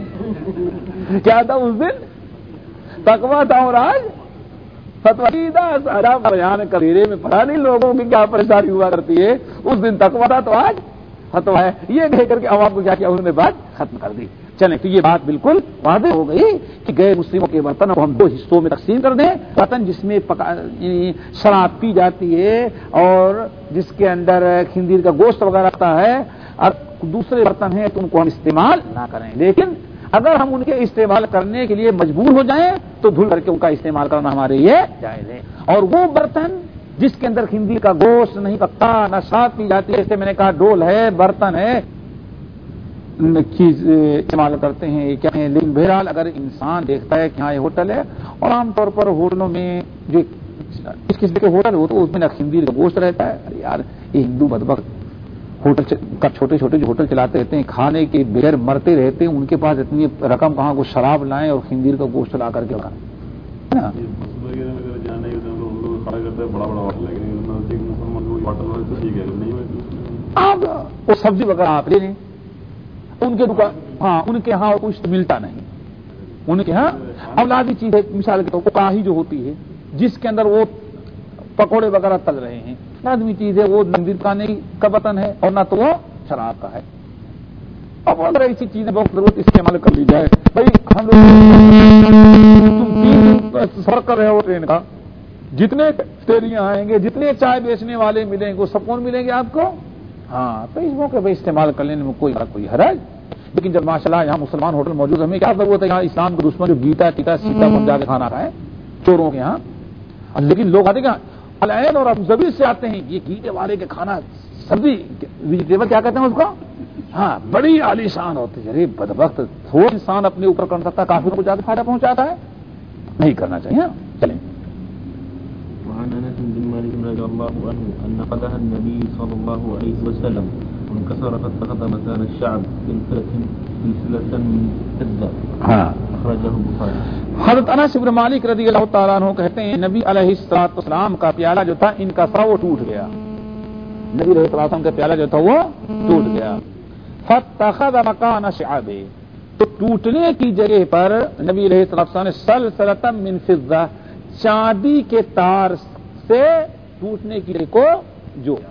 کیا تھا اس دن؟ تقویٰ تھا اور آج فتویٰ۔ بیان کبیرے میں پڑھا نہیں لوگوں کی کیا پریشانی ہوا کرتی ہے، اس دن تقویٰ تھا تو آج فتویٰ ہے، یہ کہہ کر کے عوام کو کیا کیا انہوں نے بات ختم کر دی۔ چلیں تو یہ بات بالکل واضح ہو گئی کہ غیر مسلموں کے برتن کو ہم دو حصوں میں تقسیم کر دیں، برتن جس میں شراب پی جاتی ہے اور جس کے اندر خنزیر کا گوشت وغیرہ رہتا ہے، اور دوسرے برتن ہیں تو ان کو ہم استعمال نہ کریں، لیکن اگر ہم ان کے استعمال کرنے کے لیے مجبور ہو جائیں تو دھل کر کے ان کا استعمال کرنا ہمارے لیے جائز ہے۔ اور وہ برتن جس کے اندر خنزیر کا گوشت نہیں پکتا، نہ شراب پی جاتی ہے، جیسے میں نے کہا ڈول ہے، برتن ہے، چیز استعمال کرتے ہیں، کیا ہیں، لیکن بہرحال اگر انسان دیکھتا ہے کہ ہاں یہ ہوٹل ہے، اور عام طور پر ہوٹلوں میں جو اس قسم کے ہوٹل ہو تو اس میں نہ خنزیر کا گوشت رہتا ہے، ارے یار یہ ہندو بدبخت چھوٹے چھوٹے جو ہوٹل چلاتے رہتے ہیں کھانے کے بغیر مرتے رہتے ہیں، ان کے پاس اتنی رقم کہاں کو شراب لائیں اور خنزیر کا گوشت لا کر کے کھائیں. وہ سبزی وغیرہ آپ لے لیں، ان کے دکان ہاں ان کے ہاں کچھ ملتا نہیں. ان کے ہاں اولادی چیز ہے، مثال کے طور پر کاہی جو ہوتی ہے جس کے اندر وہ پکوڑے وغیرہ تل رہے ہیں، لازمی چیز ہے وہ نندر کھانے کا برتن ہے اور نہ تو وہ شراب کا ہے. اب اگر ایسی چیزیں بہت ضرورت استعمال کر لی جائے. بھائی ہم لوگ تم 3 دن سفر کر رہے ہو ٹرین کا، جتنے ٹریلیاں آئیں گے، جتنے چائے بیچنے والے ملیں گے وہ سب کون ملیں گے آپ کو؟ ہاں تو اس موقع پہ استعمال کر لینے میں کوئی حرج. لیکن جب ماشاءاللہ یہاں مسلمان ہوٹل موجود، ہمیں کیا ضرورت ہے یہاں اسلام کے دشمن جو گیتا ٹیتا سیتا بن جا کے کھانا کھائیں چوروں کے یہاں. لیکن لوگ آتے کیا العین اور ابوظبی سے آتے ہیں، یہ گیٹے والے کے کھانا سبزی ویجیٹیبل کیا کہتے ہیں اس کو، ہاں بڑی عالیشان ہوتی ہے. ارے بدبخت تھوڑا انسان اپنے اوپر کر سکتا ہے، کافروں کو زیادہ فائدہ پہنچاتا ہے، نہیں کرنا چاہیے. چلیں. وعن انس بن مالك رضي الله عنه ان قدح النبي صلى الله عليه وسلم انكسر فاتخذ مكان الشعب سلسلة من فضة اخرجه البخاري. حضرت انس بن مالک رضی اللہ تعالیٰ عنہ کہتے ہیں نبی علیہ الصلوۃ والسلام کا پیالہ جو تھا ان کا وہ ٹوٹ گیا. نبی علیہ الصلوۃ والسلام کا پیالہ جو تھا وہ ٹوٹ گیا. فاتخذ مکان الشعب، تو ٹوٹنے کی جگہ پر نبی علیہ الصلوۃ والسلام نے سلسلة من فضة، چاندی کے تار سے ٹوٹنے کی جگہ کو جوڑا.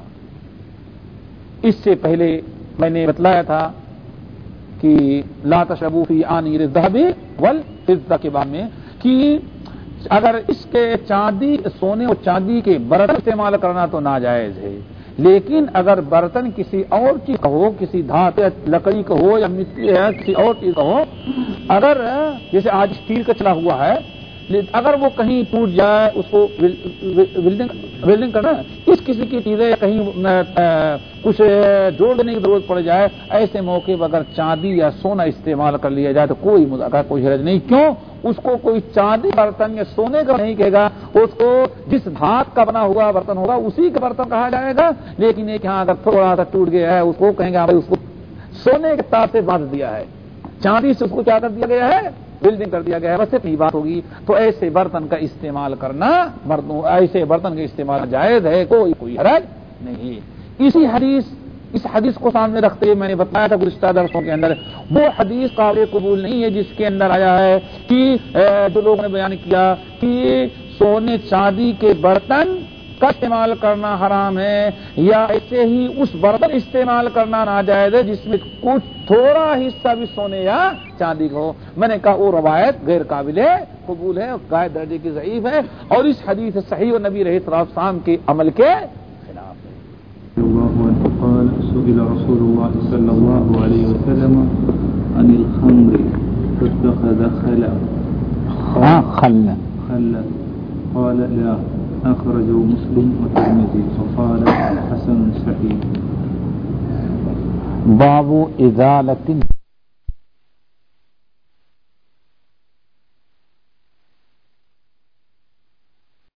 اس سے پہلے میں نے بتلایا تھا کہ لا تشربوا فی آنیر الذهب والفضة کے بارے میں کہ اگر اس کے سونے اور چاندی کے برتن استعمال کرنا تو ناجائز ہے، لیکن اگر برتن کسی اور چیز کا ہو، کسی دھات یا لکڑی کا ہو یا مٹی ہے کسی اور چیز کا ہو، اگر جیسے آج اسٹیل کا چلا ہوا ہے، اگر وہ کہیں ٹوٹ جائے اس کو ویلڈنگ کرنا، اس قسم کی چیزیں کہیں کچھ جوڑ دینے کی ضرورت پڑ جائے، ایسے موقع پر اگر چاندی یا سونا استعمال کر لیا جائے تو کوئی حرج نہیں. کیوں؟ اس کو کوئی چاندی برتن یا سونے کا نہیں کہے گا، اس کو جس دھات کا بنا ہوا برتن ہوگا اسی کا برتن کہا جائے گا. لیکن ایک یہاں اگر تھوڑا سا ٹوٹ گیا ہے اس کو کہیں گے اس کو سونے کے تار سے باندھ دیا ہے، چاندی سے اس کو کیا کر دیا گیا ہے، بلڈنگ کر دیا گیا ہے، بس اتنی بات ہوگی. تو ایسے برتن کا استعمال کرنا ایسے برتن کا استعمال جائز ہے، کوئی حرج نہیں. اس حدیث کو سامنے رکھتے ہوئے میں نے بتایا تھا گزشتہ درسوں کے اندر، وہ حدیث قابل قبول نہیں ہے جس کے اندر آیا ہے کہ جو لوگوں نے بیان کیا کہ سونے چاندی کے برتن کا استعمال کرنا حرام ہے، یا ایسے ہی اس برتن استعمال کرنا ناجائز ہے جس میں کچھ تھوڑا حصہ بھی سونے یا چاندی کا ہو. میں نے کہا وہ روایت غیر قابل قبول ہے، غیر درجے کی ضعیف ہے، اور اس حدیث صحیح اور نبی علیہ السلام کے عمل کے خلاف ہے. قال سئل رسول الله صلى الله عليه وسلم عن الخمر فاتخذ خلا قال لا أخرجه مسلم والترمذي وقال حسن صحيح. باب ازالة